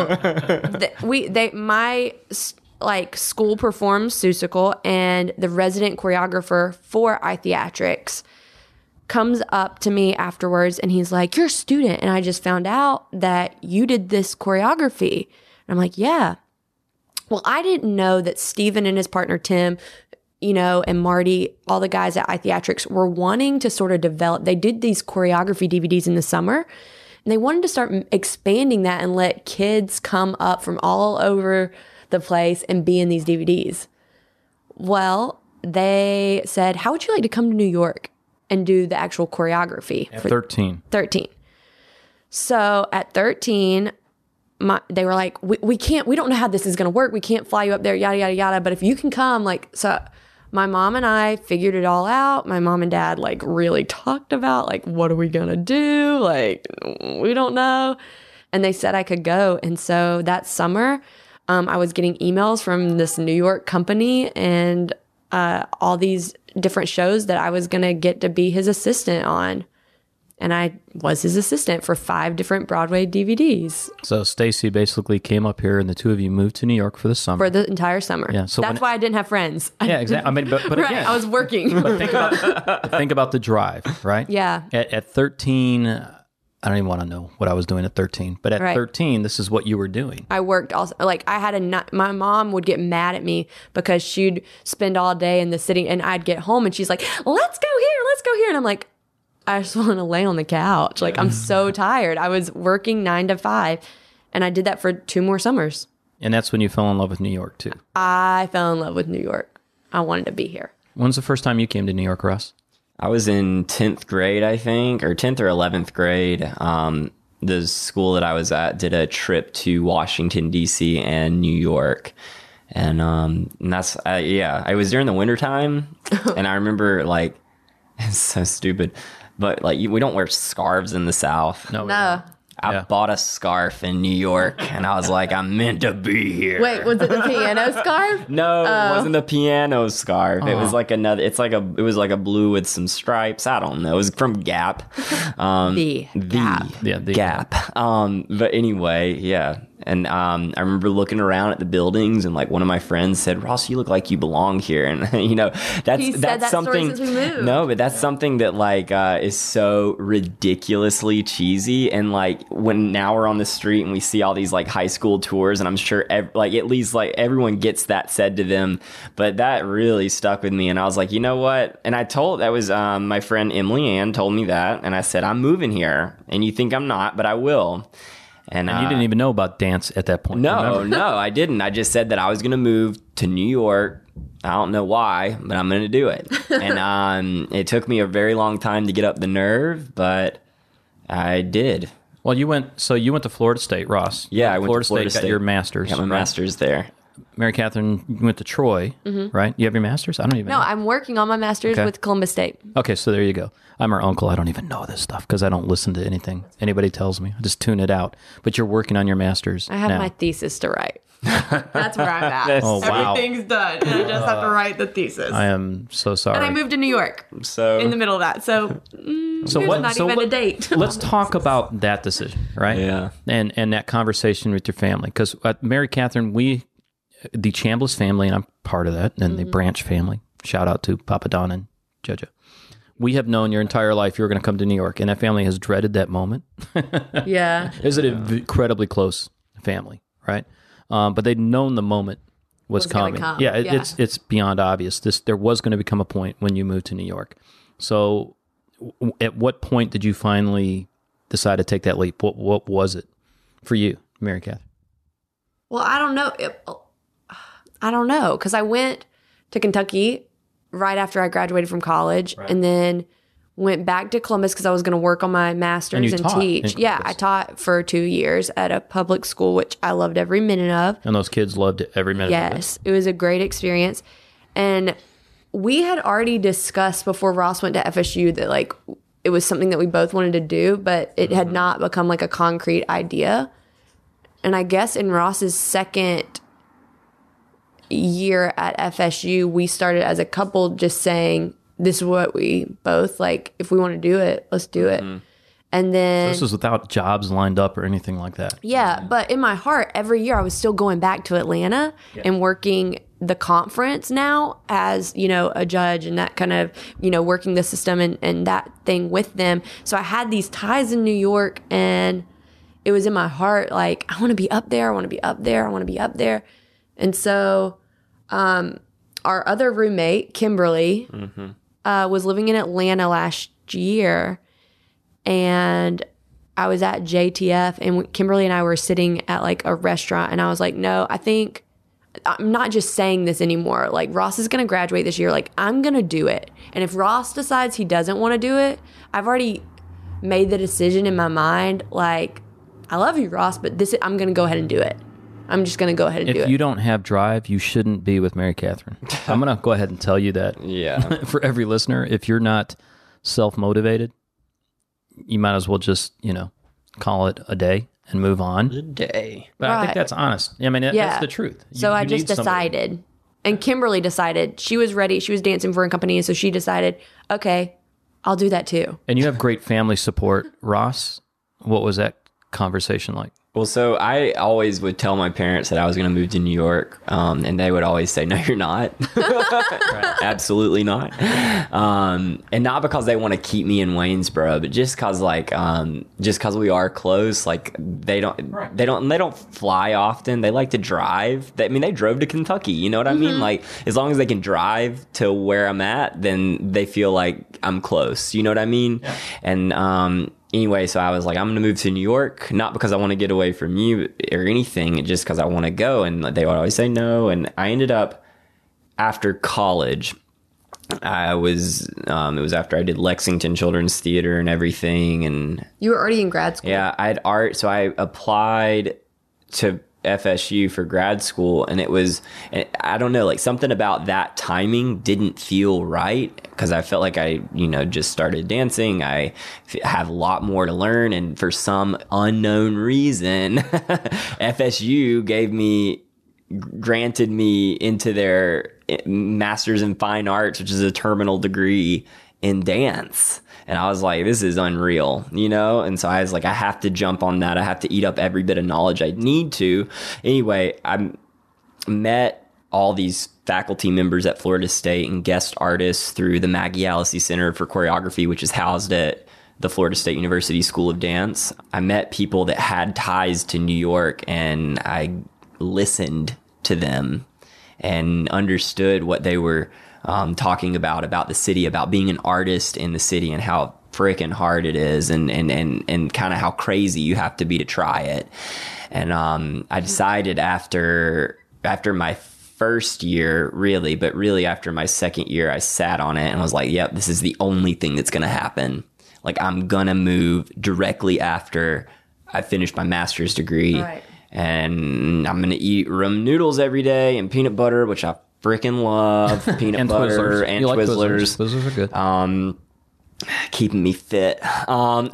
the, we they my s- like school performs Seussical, and the resident choreographer for iTheatrics comes up to me afterwards and he's like, "You're a student, and I just found out that you did this choreography." And I'm like, "Yeah." Well, I didn't know that Steven and his partner Tim, you know, and Marty, all the guys at iTheatrics were wanting to sort of develop. They did these choreography D V Ds in the summer. And they wanted to start m- expanding that and let kids come up from all over the place and be in these D V Ds. Well, they said, how would you like to come to New York and do the actual choreography? At for thirteen. thirteen. So at thirteen, my, they were like, we, we can't, we don't know how this is going to work. We can't fly you up there, yada, yada, yada. But if you can come, like, so my mom and I figured it all out. My mom and dad, like, really talked about, like, what are we going to do? Like, we don't know. And they said I could go. And so that summer, um, I was getting emails from this New York company and uh, all these different shows that I was going to get to be his assistant on. And I was his assistant for five different Broadway D V Ds So Stacy basically came up here, and the two of you moved to New York for the summer. for the entire summer. Yeah, so That's when- why I didn't have friends. yeah, exactly. I mean, but, but Right, again, I was working. but think about think about the drive, right? Yeah. At, at thirteen, I don't even want to know what I was doing at thirteen, but at Right. thirteen, this is what you were doing. I worked also, like I had a, ni- my mom would get mad at me because she'd spend all day in the city and I'd get home and she's like, let's go here, let's go here. And I'm like, I just want to lay on the couch. Like, I'm so tired. I was working nine to five and I did that for two more summers. And that's when you fell in love with New York, too. I fell in love with New York. I wanted to be here. When's the first time you came to New York, Russ? I was in tenth grade, I think, or tenth or eleventh grade. Um, the school that I was at did a trip to Washington, D C and New York. And, um, and that's, uh, yeah, I was during the wintertime. And I remember, like, it's so stupid, but, like, you, we don't wear scarves in the South. No. we No. I Yeah. bought a scarf in New York, and I was like, I'm meant to be here. Wait, was it the piano scarf? No, it wasn't a piano scarf. It was Oh. like another. It's like a. It was like a blue with some stripes. I don't know. It was from Gap. Um, The the Gap. Yeah, the Gap. Um, but anyway, yeah. And um, I remember looking around at the buildings, and like one of my friends said, "Ross, you look like you belong here." And you know, that's He said that's that story something. since we moved. No, but that's something that like uh, is so ridiculously cheesy. And like when now we're on the street and we see all these like high school tours, and I'm sure ev- like at least like everyone gets that said to them. But that really stuck with me, and I was like, you know what? And I told that was um, my friend Emily Ann told me that, and I said, I'm moving here, and you think I'm not, but I will. And, And uh, you didn't even know about dance at that point. no, remember? no, I didn't. I just said that I was going to move to New York. I don't know why, but I'm going to do it. And um, it took me a very long time to get up the nerve, but I did. Well, you went. So you went to Florida State, Ross. You Yeah, I went to Florida Florida State. Got State. your master's. Got my right? master's there. Mary Catherine, you went to Troy, right? You have your master's? I don't even No, know. I'm working on my master's Okay. with Columbus State. Okay, so there you go. I'm her uncle. I don't even know this stuff because I don't listen to anything anybody tells me. I just tune it out. But you're working on your master's I have now. my thesis to write. That's where I'm at. That's- Oh, wow. Everything's done. And I just have to write the thesis. I am so sorry. and I moved to New York So in the middle of that. So, mm, So there's what? not so even what- a date. Let's talk about that decision, right? Yeah. And and that conversation with your family, because at Mary Catherine, we, the Chambliss family, and I'm part of that, and the Branch family. Shout out to Papa Don and Jojo. We have known your entire life you were going to come to New York, and that family has dreaded that moment. Yeah. Is it an incredibly close family, right? Um, but they'd known the moment was, Was gonna coming. come, Yeah, it, yeah. it's it's beyond obvious. This there was going to become a point when you moved to New York. So, w- at what point did you finally decide to take that leap? What what was it for you, Mary Catherine? Well, I don't know. It, I don't know because I went to Kentucky right after I graduated from college, and then went back to Columbus because I was going to work on my master's And and, you taught teach. in Yeah, Columbus. I taught for two years at a public school, which I loved every minute of. And those kids loved it every minute. Of it. Yes, it was a great experience. And we had already discussed before Ross went to F S U that like it was something that we both wanted to do, but it had not become like a concrete idea. And I guess in Ross's second year at F S U, we started as a couple just saying, this is what we both like. If we want to do it, let's do it. And then This was without jobs lined up or anything like that. yeah, but in my heart, every year I was still going back to Atlanta and working the conference now as, you know, a judge and that kind of, you know, working the system and, and that thing with them. So I had these ties in New York and it was in my heart, like, I want to be up there. I want to be up there. I want to be up there. And so um, our other roommate, Kimberly, uh, was living in Atlanta last year. And I was at J T F and Kimberly and I were sitting at like a restaurant and I was like, no, I think I'm not just saying this anymore. Like Ross is going to graduate this year. Like I'm going to do it. And if Ross decides he doesn't want to do it, I've already made the decision in my mind. Like, I love you, Ross, but this I'm going to go ahead and do it. I'm just going to go ahead and if do it. If you don't have drive, you shouldn't be with Mary Catherine. I'm going to go ahead and tell you that. Yeah. For every listener, if you're not self-motivated, you might as well just, you know, call it a day and move on. A day. But I Right. think that's honest. I mean, that, Yeah. that's the truth. You- so I you just need somebody. decided. And Kimberly decided. She was ready. She was dancing for a company. So she decided, okay, I'll do that too. And you have great family support. Ross, what was that conversation like? Well, so I always would tell my parents that I was going to move to New York, um, and they would always say, no, you're not. Absolutely not. Um, and not because they want to keep me in Waynesboro, but just because, like, um, just because we are close, like, they don't, Right. they don't, they don't fly often. They like to drive. They, I mean, they drove to Kentucky. You know what I mean? Like, as long as they can drive to where I'm at, then they feel like I'm close. You know what I mean? Yeah. And, um, anyway, so I was like, I'm going to move to New York, not because I want to get away from you or anything, just because I want to go. And they would always say no. And I ended up, after college, I was, um, it was after I did Lexington Children's Theater and everything. And You were already in grad school. yeah, I had art. So I applied to F S U for grad school, and it was, I don't know, like something about that timing didn't feel right, because I felt like I, you know, just started dancing. I f- have a lot more to learn, and for some unknown reason, F S U gave me, granted me into their Master's in Fine Arts, which is a terminal degree in dance. And I was like, this is unreal, you know? And so I was like, I have to jump on that. I have to eat up every bit of knowledge I need to. Anyway, I met all these faculty members at Florida State and guest artists through the Maggie Allesey Center for Choreography, which is housed at the Florida State University School of Dance. I met people that had ties to New York, and I listened to them and understood what they were Um, talking about, about the city, about being an artist in the city and how freaking hard it is, and, and, and, and kind of how crazy you have to be to try it. And, um, I decided after, after my first year, really, but really after my second year, I sat on it and was like, yep, this is the only thing that's going to happen. Like, I'm going to move directly after I finished my master's degree. Right. And I'm going to eat rum noodles every day and peanut butter, which I freaking love peanut And butter Twizzlers. and You like Twizzlers. Twizzlers are good. Um, keeping me fit. Um,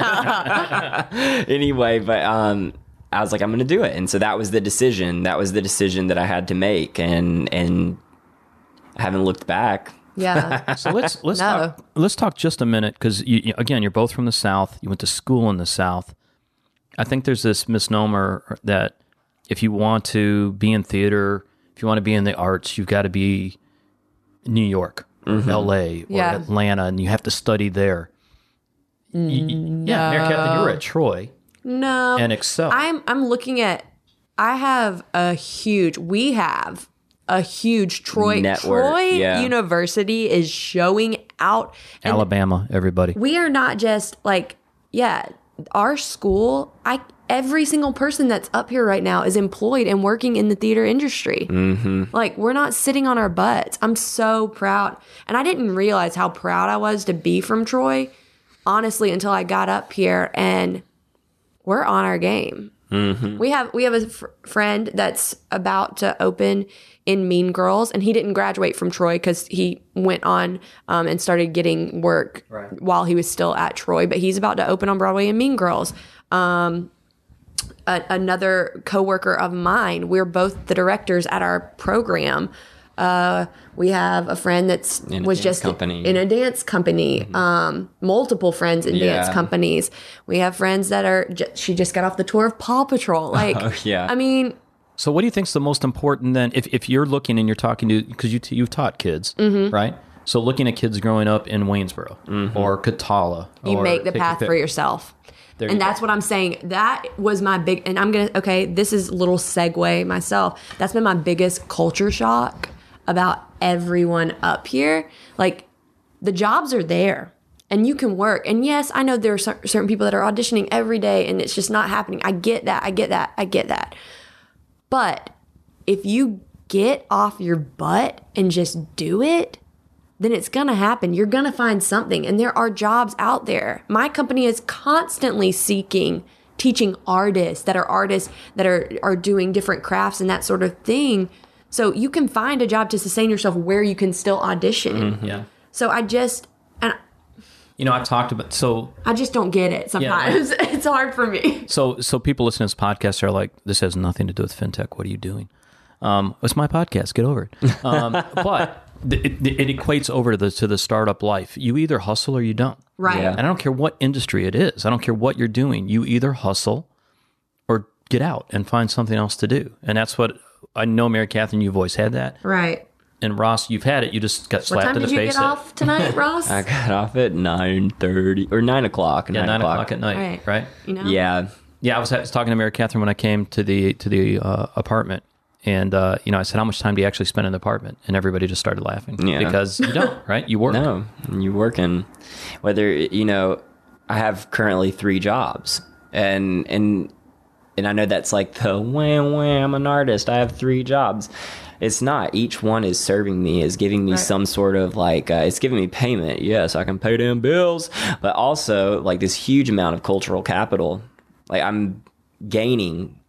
anyway, but um, I was like, I'm going to do it, and so that was the decision. That was the decision that I had to make, and and I haven't looked back. Yeah. So let's let's No. talk, let's talk just a minute, because you, you, again, you're both from the South. You went to school in the South. I think there's this misnomer that if you want to be in theater, if you want to be in the arts, you've got to be New York, or L A, or Yeah. Atlanta, and you have to study there. Y- y- Yeah, Mary Catherine, you were at Troy No. and Excel. I'm I'm looking at I have a huge we have a huge Troy Network, Troy yeah. University is showing out, and Alabama, everybody. we are not just like, yeah, our school, I every single person that's up here right now is employed and working in the theater industry. Mm-hmm. Like, we're not sitting on our butts. I'm so proud. And I didn't realize how proud I was to be from Troy, honestly, until I got up here, and we're on our game. Mm-hmm. We have we have a fr- friend that's about to open in Mean Girls, and he didn't graduate from Troy because he went on um, and started getting work Right. while he was still at Troy. But he's about to open on Broadway in Mean Girls. Um, a, another coworker of mine, we're both the directors at our program. Uh, we have a friend that's In a was dance just company. in a dance company. Mm-hmm. Um, multiple friends in dance Yeah. companies. We have friends that are. Ju- she just got off the tour of Paw Patrol. Like, Oh, yeah. I mean, So what do you think is the most important then, if, if you're looking and you're talking to, because you, you've taught kids, Mm-hmm. right? So looking at kids growing up in Waynesboro or Catala. you or make the pick- path pick- for yourself. There you And go. that's what I'm saying. That was my big, and I'm going to, okay, this is a little segue myself. That's been my biggest culture shock about everyone up here. Like, the jobs are there. and you can work. And yes, I know there are cer- certain people that are auditioning every day and it's just not happening. I get that. I get that. I get that. But if you get off your butt and just do it, then it's going to happen. You're going to find something. And there are jobs out there. My company is constantly seeking teaching artists that are artists that are, are doing different crafts and that sort of thing. So you can find a job to sustain yourself where you can still audition. Mm-hmm. Yeah. So I just, and You know, I've talked about, so, I just don't get it sometimes. Yeah. It's hard for me. so, so people listening to this podcast are like, this has nothing to do with fintech. What are you doing? Um, it's my podcast. Get over it. Um, but it, it, it equates over to the, to the startup life. You either hustle or you don't. Right. Yeah. And I don't care what industry it is. I don't care what you're doing. You either hustle or get out and find something else to do. And that's what I know, Mary Catherine, you've always had that. Right. And Ross, you've had it. You just got What slapped time in the did you face. get at- off tonight, Ross? I got off at nine thirty or nine o'clock. Yeah, nine o'clock at night, Right. right? You know? Yeah. Yeah, I was, I was talking to Mary Catherine when I came to the to the uh, apartment, and uh, you know, I said, "How much time do you actually spend in the apartment?" And everybody just started laughing. Yeah. Because you don't, right? You work. No, you working. Whether you know, I have currently three jobs, and and and I know that's like the wham wham. I'm an artist. I have three jobs. It's not. Each one is serving me, is giving me Right. some sort of like, uh, it's giving me payment. Yes, I can pay them bills, but also like this huge amount of cultural capital. Like I'm gaining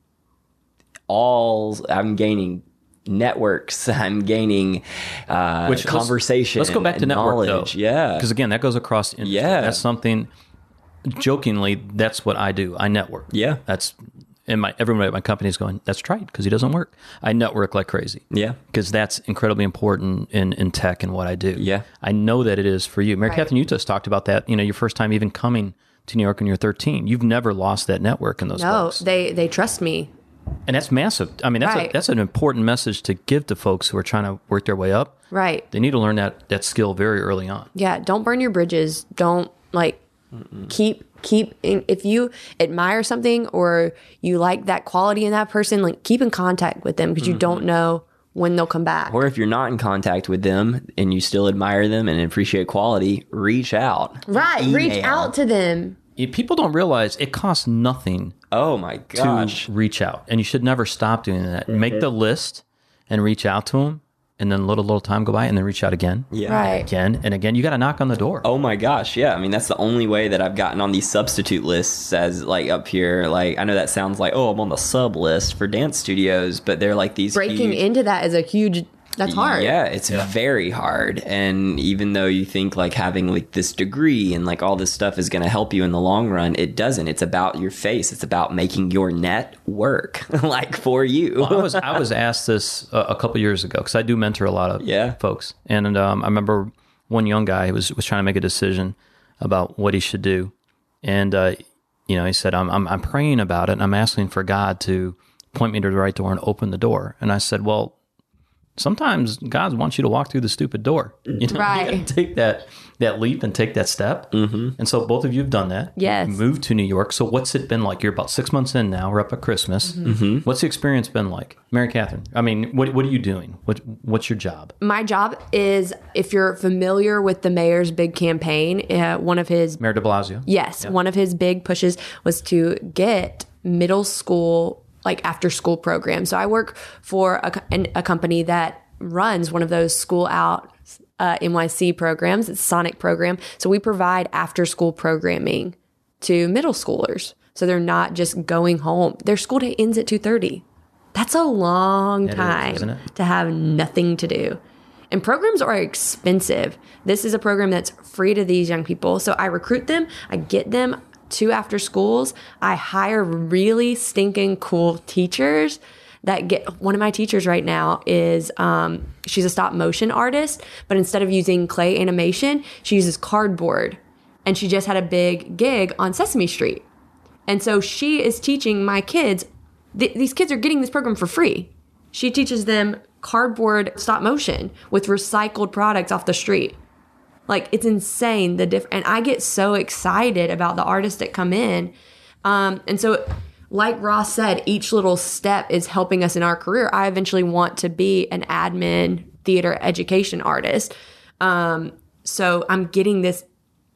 all, I'm gaining networks. I'm gaining uh, Which let's- conversation. Let's, go back to and network, knowledge. though. Yeah. Because again, that goes across. Industry. Yeah. That's something. Jokingly, that's what I do. I network. Yeah. That's. And my everyone at my company is going, that's trite because he doesn't work. I network like crazy. Yeah. Because that's incredibly important in, in tech and what I do. Yeah. I know that it is for you. Mary Right. Catherine, you just talked about that, you know, your first time even coming to New York when you're thirteen. You've never lost that network in those No, folks. they they trust me. And that's massive. I mean, that's Right. a, that's an important message to give to folks who are trying to work their way up. Right. They need to learn that that skill very early on. Yeah, don't burn your bridges. Don't like keep keep in, if you admire something or you like that quality in that person, like keep in contact with them because you don't know when they'll come back. Or if you're not in contact with them and you still admire them and appreciate quality, reach out. Right, reach Email. out to them. If people don't realize it costs nothing Oh my gosh. to reach out, and you should never stop doing that. Make the list and reach out to them, and then let a little time go by, and then reach out again, Yeah. Right. again, and again. You got to knock on the door. Oh my gosh, yeah. I mean, that's the only way that I've gotten on these substitute lists as like up here. Like, I know that sounds like, oh, I'm on the sub list for dance studios, but they're like these Breaking huge, into that is a huge that's hard. Yeah, it's very hard. And even though you think like having like this degree and like all this stuff is going to help you in the long run, it doesn't. It's about your face. It's about making your net work like for you. Well, I was I was asked this a, a couple years ago because I do mentor a lot of Yeah. folks, and um, I remember one young guy was was trying to make a decision about what he should do, and uh, you know he said, I'm, I'm I'm praying about it, and I'm asking for God to point me to the right door and open the door, and I said, well, sometimes God wants you to walk through the stupid door. You know, Right. you gotta take that that leap and take that step. Mm-hmm. And so both of you have done that. Yes. You moved to New York. So what's it been like? You're about six months in now. We're up at Christmas. Mm-hmm. What's the experience been like, Mary Catherine? I mean, what what are you doing? What what's your job? My job is, if you're familiar with the mayor's big campaign, uh, one of his Mayor de Blasio. Yes, one of his big pushes was to get middle school, like after school programs. So I work for a, co- an- a company that runs one of those school out uh, N Y C programs. It's a Sonic program. So we provide after school programming to middle schoolers. So they're not just going home. Their school day ends at two thirty. That's a long It is, time isn't it? to have nothing to do. And programs are expensive. This is a program that's free to these young people. So I recruit them, I get them to after schools. I hire really stinking cool teachers that get, one of my teachers right now is, um, she's a stop motion artist, but instead of using clay animation, she uses cardboard. And she just had a big gig on Sesame Street. And so she is teaching my kids, th- these kids are getting this program for free. She teaches them cardboard stop motion with recycled products off the street. Like, it's insane the diff- and I get so excited about the artists that come in. Um, and so, like Ross said, each little step is helping us in our career. I eventually want to be an admin theater education artist. Um, so I'm getting this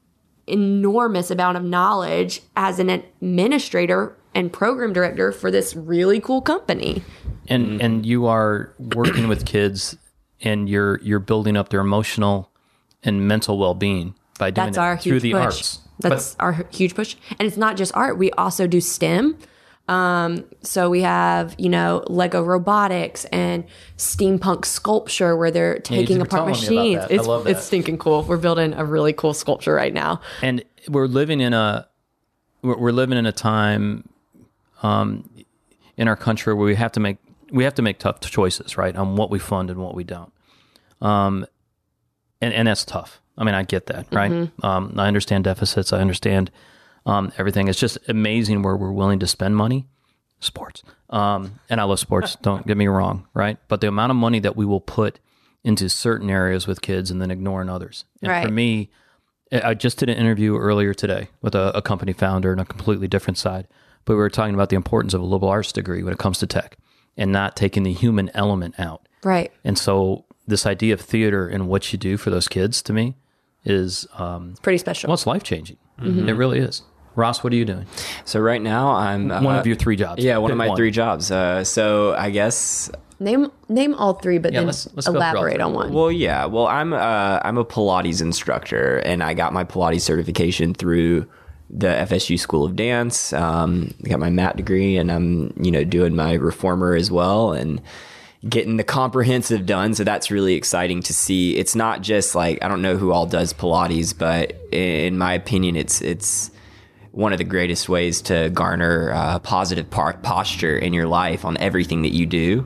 enormous amount of knowledge as an administrator and program director for this really cool company. And and you are working with kids, and you're you're building up their emotional and mental well-being by doing That's it our through huge the push. arts. That's our hu- huge push. And it's not just art. We also do STEM. Um, so we have, you know, Lego robotics and steampunk sculpture where they're taking were apart telling me about machines. that. I It's, love that. it's stinking cool. We're building a really cool sculpture right now. And we're living in a we're, we're living in a time um, in our country where we have to make we have to make tough choices, right, on what we fund and what we don't. Um, and and that's tough. I mean, I get that, right? Mm-hmm. Um, I understand deficits. I understand um, everything. It's just amazing where we're willing to spend money. Sports, um, and I love sports. Don't get me wrong, right? But the amount of money that we will put into certain areas with kids and then ignoring others. And Right. for me, I just did an interview earlier today with a, a company founder on a completely different side, but we were talking about the importance of a liberal arts degree when it comes to tech and not taking the human element out. Right. And so this idea of theater and what you do for those kids, to me, is um, Pretty special. well, it's life changing. It really is. Ross, what are you doing? So right now I'm uh, One of your three jobs. Yeah, one of Pick my three jobs. Uh, so I guess name name all three, but Yeah, then let's- let's go through all elaborate three. on one. Well, yeah. Well, I'm uh, I'm a Pilates instructor, and I got my Pilates certification through the F S U School of Dance. Um, I got my mat degree, and I'm you know doing my reformer as well, and getting the comprehensive done. So that's really exciting to see. It's not just like I don't know who all does Pilates, but in my opinion, it's it's one of the greatest ways to garner uh, positive par- posture in your life on everything that you do.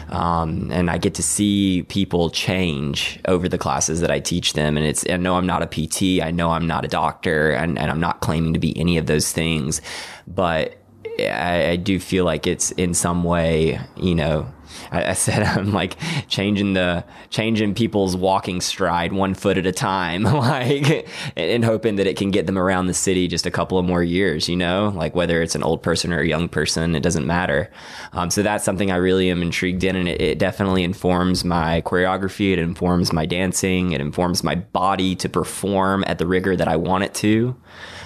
Um, and I get to see people change over the classes that I teach them. And it's, I know I'm not a P T. I know I'm not a doctor, and, and I'm not claiming to be any of those things, but I, I do feel like it's in some way, you know, I, I said I'm like changing the changing people's walking stride one foot at a time, like, and hoping that it can get them around the city just a couple of more years, you know, like whether it's an old person or a young person, it doesn't matter. Um, so that's something I really am intrigued in, and it, it definitely informs my choreography. It informs my dancing. It informs my body to perform at the rigor that I want it to.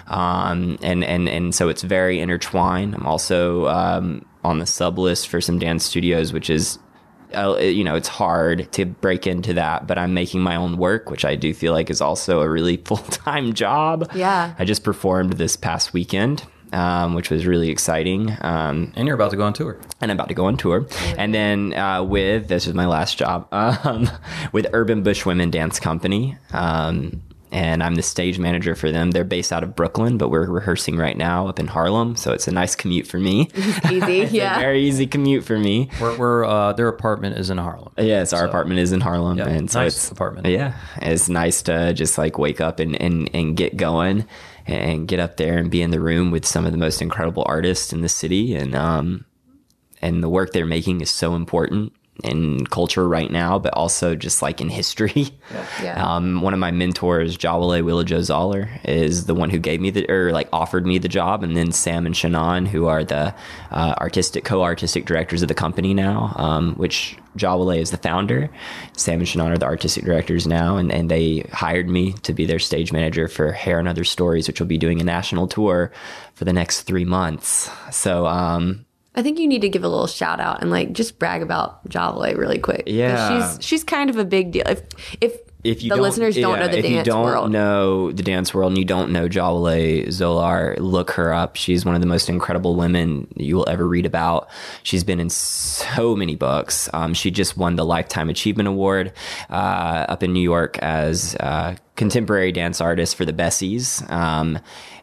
Um, and, and, and so it's very intertwined. I'm also, um, on the sub list for some dance studios, which is, uh, you know, it's hard to break into that, but I'm making my own work, which I do feel like is also a really full-time job. Yeah. I just performed this past weekend, um, which was really exciting. Um, And you're about to go on tour. and I'm about to go on tour. And then uh, with, this is my last job, um, with Urban Bush Women Dance Company. Um, and I'm the stage manager for them. They're based out of Brooklyn, but we're rehearsing right now up in Harlem. So it's a nice commute for me. Easy. It's Yeah. a very easy commute for me. We're, we're uh, their apartment is in Harlem. Yes, our apartment is in Harlem. Yeah, and so nice it's, apartment. Yeah, it's nice to just like wake up and, and, and get going and get up there and be in the room with some of the most incredible artists in the city. And, um, and the work they're making is so important in culture right now, but also just like in history. Yeah. Um, one of my mentors, Jawale Willajo Zoller, is the one who gave me the, or like offered me the job. And then Sam and Shannon, who are the uh, artistic, co-artistic directors of the company now, um, which Jawale is the founder. Sam and Shannon are the artistic directors now. And, and they hired me to be their stage manager for Hair and Other Stories, which will be doing a national tour for the next three months. So, um, I think you need to give a little shout out and like just brag about Jawale really quick. 'Cause Yeah. she's she's kind of a big deal. If if If you the don't, listeners don't yeah, know the if dance you don't world, know the dance world and you don't know Jawale Zolar, look her up. She's one of the most incredible women you will ever read about. She's been in so many books. Um, she just won the Lifetime Achievement Award uh, up in New York as uh, contemporary dance artist for the Bessies. Um,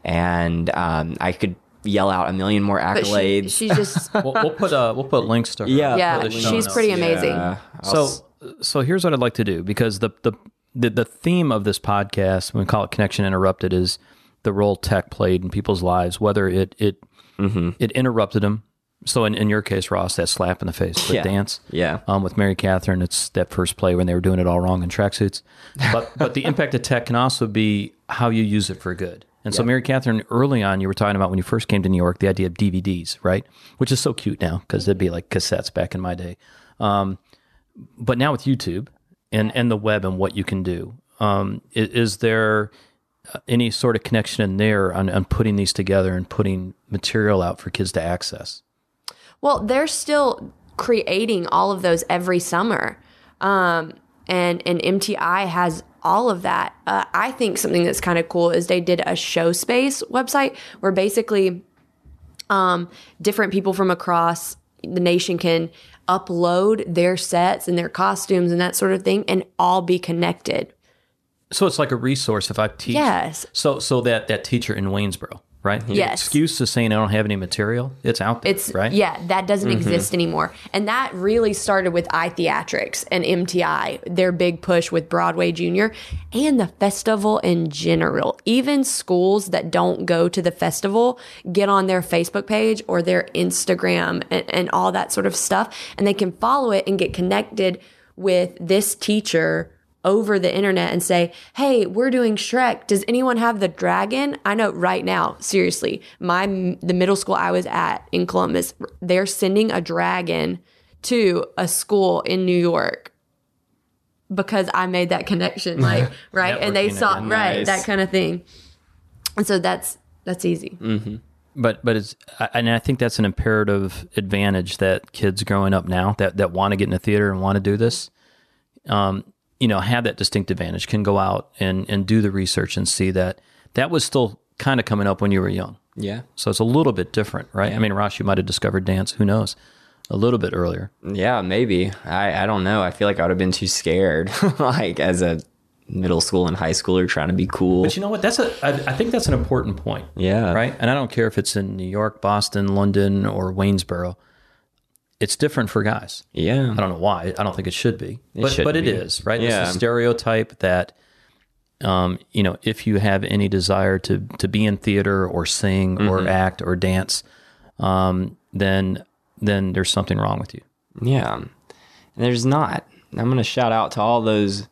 and um, I could yell out a million more but she, accolades. she's just We'll, we'll put uh, we'll put links to her. Yeah. yeah, Put the show she's notes. pretty amazing. Yeah. I'll So, so here's what I'd like to do, because the, the the the theme of this podcast, we call it Connection Interrupted, is the role tech played in people's lives, whether it it it interrupted them. So in, in your case, Ross, that slap in the face with Yeah. dance. Yeah. Um, with Mary Catherine, it's that first play when they were doing it all wrong in tracksuits. But but the impact of tech can also be how you use it for good. And so, Mary Catherine, early on, you were talking about when you first came to New York, the idea of D V Ds, right? Which is so cute now, because they'd be like cassettes back in my day. Um, but now with YouTube and, and the web and what you can do, um, is, is there uh, any sort of connection in there on, on putting these together and putting material out for kids to access? Well, they're still creating all of those every summer. Um, and, and M T I has all of that. Uh, I think something that's kind of cool is they did a show space website where basically um, different people from across the nation can upload their sets and their costumes and that sort of thing and all be connected. So it's like a resource if I teach. Yes. So so that, that teacher in Waynesboro, right? Yes. Excuse to saying I don't have any material. It's out there, It's right? Yeah, that doesn't exist anymore. And that really started with iTheatrics and M T I, their big push with Broadway Junior and the festival in general. Even schools that don't go to the festival get on their Facebook page or their Instagram and, and all that sort of stuff. And they can follow it and get connected with this teacher over the internet and say, hey, we're doing Shrek. Does anyone have the dragon? I know right now, seriously, my the middle school I was at in Columbus, they're sending a dragon to a school in New York because I made that connection, like, right? And they Networking saw, again. right, Nice. that kind of thing. And so that's that's easy. Mm. But but it's I- and I think that's an imperative advantage that kids growing up now that, that want to get into theater and want to do this, um, you know, have that distinct advantage, can go out and, and do the research and see that that was still kind of coming up when you were young. Yeah. So it's a little bit different, right? I mean, Ross, you might have discovered dance, who knows, a little bit earlier. Yeah, maybe. I, I don't know. I feel like I would have been too scared, like as a middle school and high schooler trying to be cool. But you know what? That's a. I, I think that's an important point. Yeah. Right. And I don't care if it's in New York, Boston, London, or Waynesboro. It's different for guys. Yeah. I don't know why. I don't think it should be, It but shouldn't but it be. is, right? Yeah. It's a stereotype that, um, you know, if you have any desire to to be in theater or sing Mm-hmm. or act or dance, um, then then there's something wrong with you. Yeah. And there's not. I'm going to shout out to all those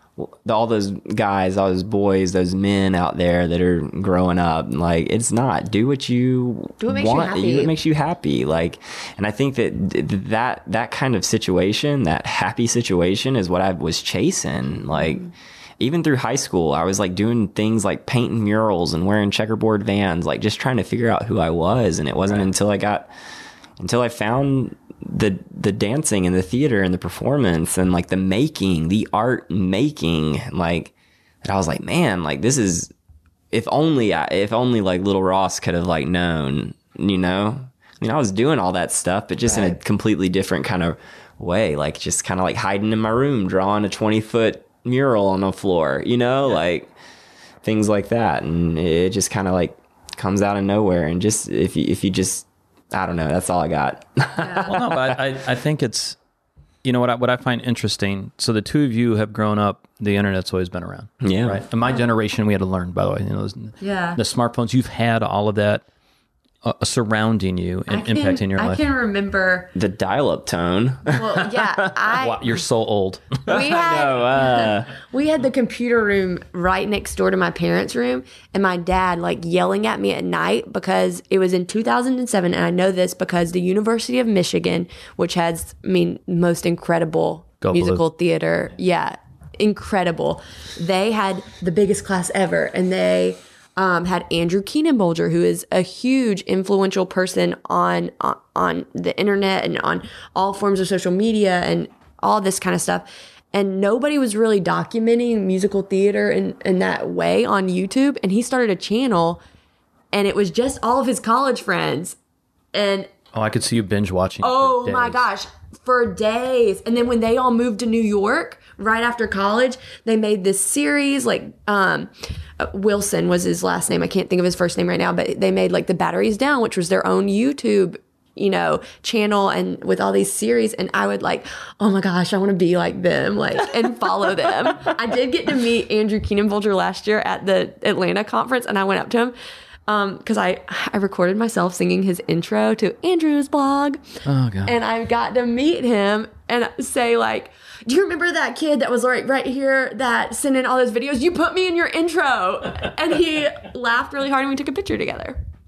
all those guys, all those boys, those men out there that are growing up. Like, it's not. Do what you Do what makes you want. happy. What makes you happy. Like, and I think that that that kind of situation, that happy situation, is what I was chasing. Like, even through high school, I was like doing things like painting murals and wearing checkerboard Vans, like just trying to figure out who I was. And it wasn't until I got until I found the the dancing and the theater and the performance and like the making, the art making, like that I was like, man, like this is, if only I, if only like little Ross could have like known, you know. I mean, I was doing all that stuff, but just in a completely different kind of way, like just kind of like hiding in my room, drawing a twenty foot mural on the floor, you know, like things like that. And it just kind of like comes out of nowhere. And just if you, if you just, I don't know, that's all I got. Well, no, but I, I think it's, you know, what I, what I find interesting. So the two of you have grown up, the internet's always been around. Yeah. Right. In my generation, we had to learn, by the way, you know, those- Yeah. the smartphones, you've had all of that uh, surrounding you and I can- impacting your I life. can remember, The dial-up tone. well, yeah, I, Wow, you're so old. we had, Oh, uh, we had the computer room right next door to my parents' room, and my dad like yelling at me at night because it was in two thousand seven, and I know this because the University of Michigan, which has, I mean, most incredible Go Blue. musical theater, yeah, incredible. They had the biggest class ever, and they um, had Andrew Keenan-Bolger, who is a huge influential person on, on on the internet and on all forms of social media and all this kind of stuff. And nobody was really documenting musical theater in, in that way on YouTube. And he started a channel, and it was just all of his college friends. And Oh, I could see you binge watching. for oh my days. gosh, for days. And then when they all moved to New York right after college, they made this series. Like um, uh, Wilson was his last name. I can't think of his first name right now, but they made like The Battery's Down, which was their own YouTube, you know, channel, and with all these series. And I would like, oh my gosh, I want to be like them, like, and follow them. I did get to meet Andrew Keenan-Bolger last year at the Atlanta conference, and I went up to him. Um, cause I, I recorded myself singing his intro to Andrew's blog. Oh, God. And I got to meet him and say like, do you remember that kid that was like right here that sent in all those videos? You put me in your intro. And he laughed really hard and we took a picture together.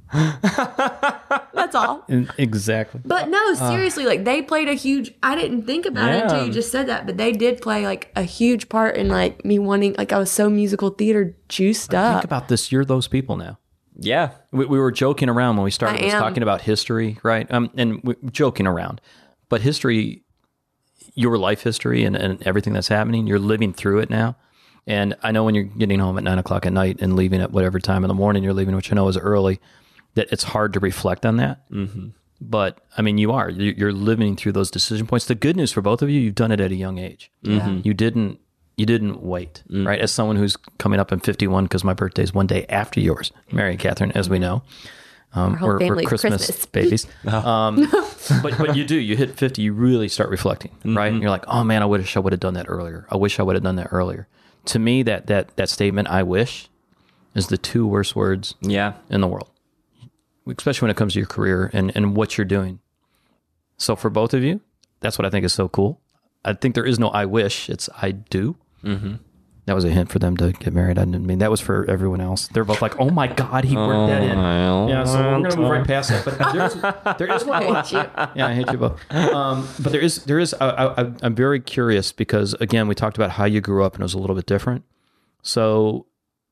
That's all. And- exactly. But no, seriously, like they played a huge. I didn't think about it until Yeah. you just said that, but they did play like a huge part in like me wanting. Like I was so musical theater juiced up. Think about this. You're those people now. Yeah. We, we were joking around when we started. I was am. talking about history, right? Um, and we, joking around, but history, your life history, and, and everything that's happening, you're living through it now. And I know when you're getting home at nine o'clock at night and leaving at whatever time in the morning you're leaving, which I know is early, that it's hard to reflect on that. Mm-hmm. But I mean, you are. You- You're living through those decision points. The good news for both of you, you've done it at a young age. Mm-hmm. You didn't. You didn't wait, Mm. right? As someone who's coming up in fifty-one, because my birthday is one day after yours, Mary and Catherine, as we know. Um, Our whole we're, we're family's Christmas, Christmas. babies. Um, but but you do. You hit fifty, you really start reflecting, right? And you're like, oh man, I wish I would have done that earlier. I wish I would have done that earlier. To me, that that that statement, I wish, is the two worst words Yeah. in the world, especially when it comes to your career and, and what you're doing. So for both of you, that's what I think is so cool. I think there is no I wish, it's I do. Mm-hmm. That was a hint for them to get married. I didn't mean that was for everyone else. They're both like, oh my God, he worked that in. Yeah, so we're going to move right past that. But there's, there is one. I hate you. Yeah, I hate you both. Um, but there is, there is. I, I, I'm very curious because again, we talked about how you grew up and it was a little bit different. So,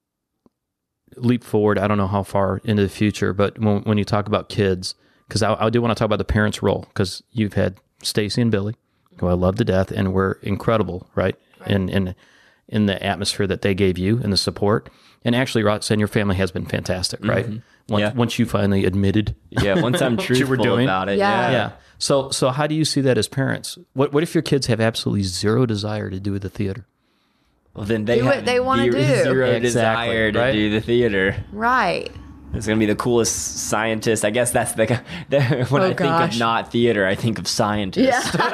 leap forward. I don't know how far into the future, but when, when you talk about kids, because I, I do want to talk about the parents' role, because you've had Stacy and Billy, who I love to death, and were incredible, right? In in in the atmosphere that they gave you and the support. And actually, Roxanne, your family has been fantastic, right? Once, Yeah. once you finally admitted. Yeah. Once I'm What you truthful were doing. about it. Yeah. Yeah. Yeah. So so how do you see that as parents? What what if your kids have absolutely zero desire to do the theater? Well, then they Do what have they wanna zero- do. Zero Exactly, desire to right? do the theater. Right. It's gonna be the coolest scientist. I guess that's the, the when Oh, I think gosh. of not theater, I think of scientist.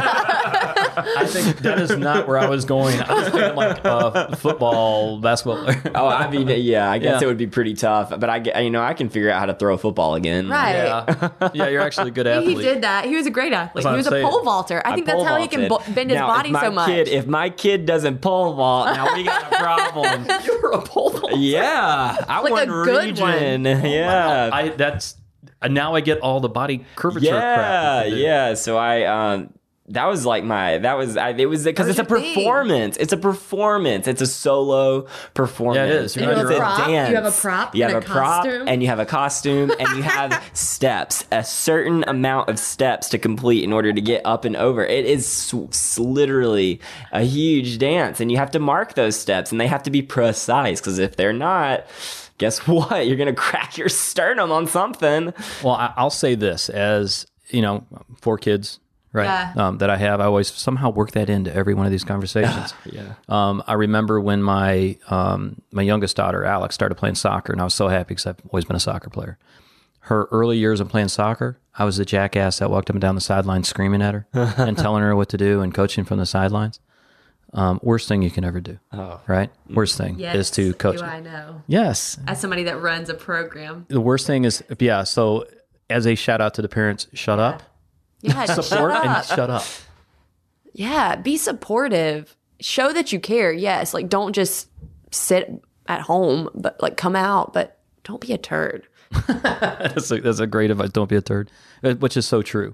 I think that is not where I was going. I was thinking like uh, football, basketball. Oh, I mean, yeah. I guess Yeah. it would be pretty tough, but I, get- you know, I can figure out how to throw a football again. Right. yeah, yeah, you're actually a good He athlete. did that. He was a great athlete. That's what He was I'm a saying. pole vaulter. I I think that's pole how he can vaulted. bo- bend his Now, body if my so much. Kid, if my kid doesn't pole vault, now we got a problem. You're a pole vaulter. Yeah, I Like a won good one. region. Yeah, I that's and now I get all the body curvature yeah, crap. that they do. yeah. So I um. That was like my, that was, I, it was, because That it's was a your thing. performance. It's a performance. It's a solo performance. Yeah, it is. You You know, have it's a prop, you dance. have a prop You have and a a prop, costume. and you have a costume, and you have steps, a certain amount of steps to complete in order to get up and over. It is s- s- literally a huge dance, and you have to mark those steps, and they have to be precise, because if they're not, guess what? You're going to crack your sternum on something. Well, I, I'll say this as you know, four kids, right? Yeah. Um, that I have. I always somehow work that into every one of these conversations. Yeah. Um, I remember when my um, my youngest daughter Alex started playing soccer, and I was so happy because I've always been a soccer player. Her early years of playing soccer, I was the jackass that walked up and down the sideline screaming at her and telling her what to do and coaching from the sidelines. Um, worst thing you can ever do, Oh. right? Worst thing Yes, is to coach. do I know? Yes, As somebody that runs a program. the worst thing is yeah. So as a shout out to the parents, shut up, Yeah, support, shut and up. shut up. Yeah, be supportive. Show that you care. Yes, like don't just sit at home, but like come out, but don't be a turd. That's a, that's a great advice. Don't be a turd, uh, which is so true.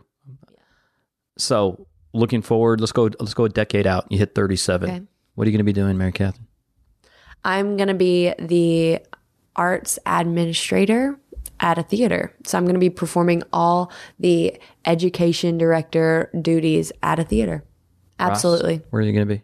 So looking forward, let's go. Let's go a decade out. You hit thirty-seven. Okay. What are you going to be doing, Mary Catherine? I'm going to be the arts administrator at a theater. So I'm going to be performing all the education director duties at a theater. Absolutely. Where are you going to be?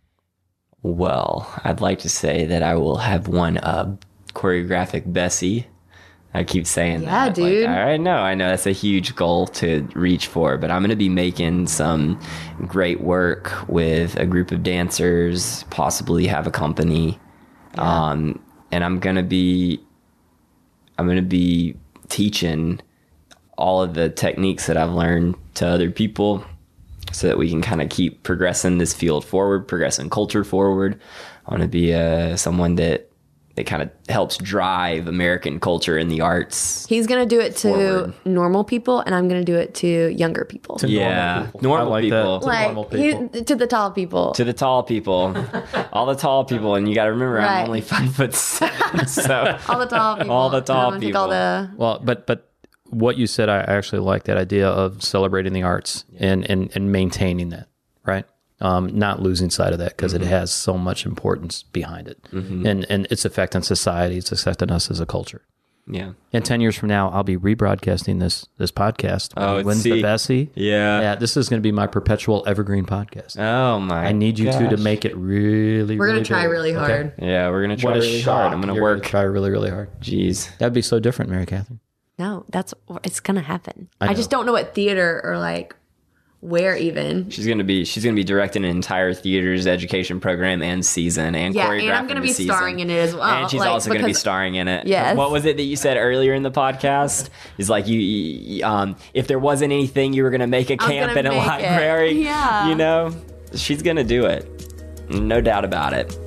Well, I'd like to say that I will have one uh, choreographic Bessie. I keep saying Yeah, that. dude. Like, I know, I know. That's a huge goal to reach for, but I'm going to be making some great work with a group of dancers, possibly have a company. Um, and I'm going to be, I'm going to be teaching all of the techniques that I've learned to other people so that we can kind of keep progressing this field forward, progressing culture forward. I want to be uh, someone that that kind of helps drive American culture and the arts. He's gonna do it to Forward. normal people, and I'm gonna do it to younger people. To Yeah. normal people. Normal I like people. that. To like normal people. he, to the tall people. To the tall people, all the tall people, and you got to remember, Right. I'm only five foot seven, so all the tall people. All the tall I'm gonna take all people. the Well, but but what you said, I actually like that idea of celebrating the arts and, and, and maintaining that, right? Um, not losing sight of that because Mm-hmm. it has so much importance behind it, and and its effect on society, its effect on us as a culture. yeah. And ten years from now, I'll be rebroadcasting this this podcast. Oh, When's see. the Bessie? Yeah. Yeah, this is going to be my perpetual evergreen podcast. Oh my! I need you two to gosh. make it really. We're gonna really try big. really Okay? hard. Yeah, we're gonna try What a really shock. hard. I'm gonna You're work. try really, really hard. Jeez. That'd be so different, Mary Catherine. No, that's it's gonna happen. I I, just know. don't know what theater or like where even. She's gonna be. She's gonna be directing an entire theater's education program and season and Yeah, choreographing and I'm gonna the be season. starring in it as well. And she's like, also going to be because- starring in it. Yes. What was it that you said earlier in the podcast? Is like you, you um, if there wasn't anything, you were going to make a I was camp gonna in a make it. library. Yeah. You know, she's going to do it. No doubt about it.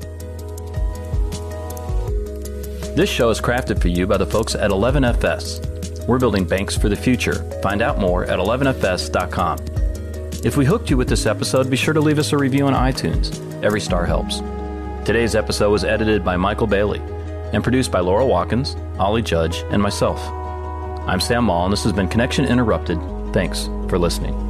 This show is crafted for you by the folks at eleven F S. We're building banks for the future. Find out more at eleven F S dot com. If we hooked you with this episode, be sure to leave us a review on iTunes. Every star helps. Today's episode was edited by Michael Bailey and produced by Laura Watkins, Ollie Judge, and myself. I'm Sam Mall, and this has been Connection Interrupted. Thanks for listening.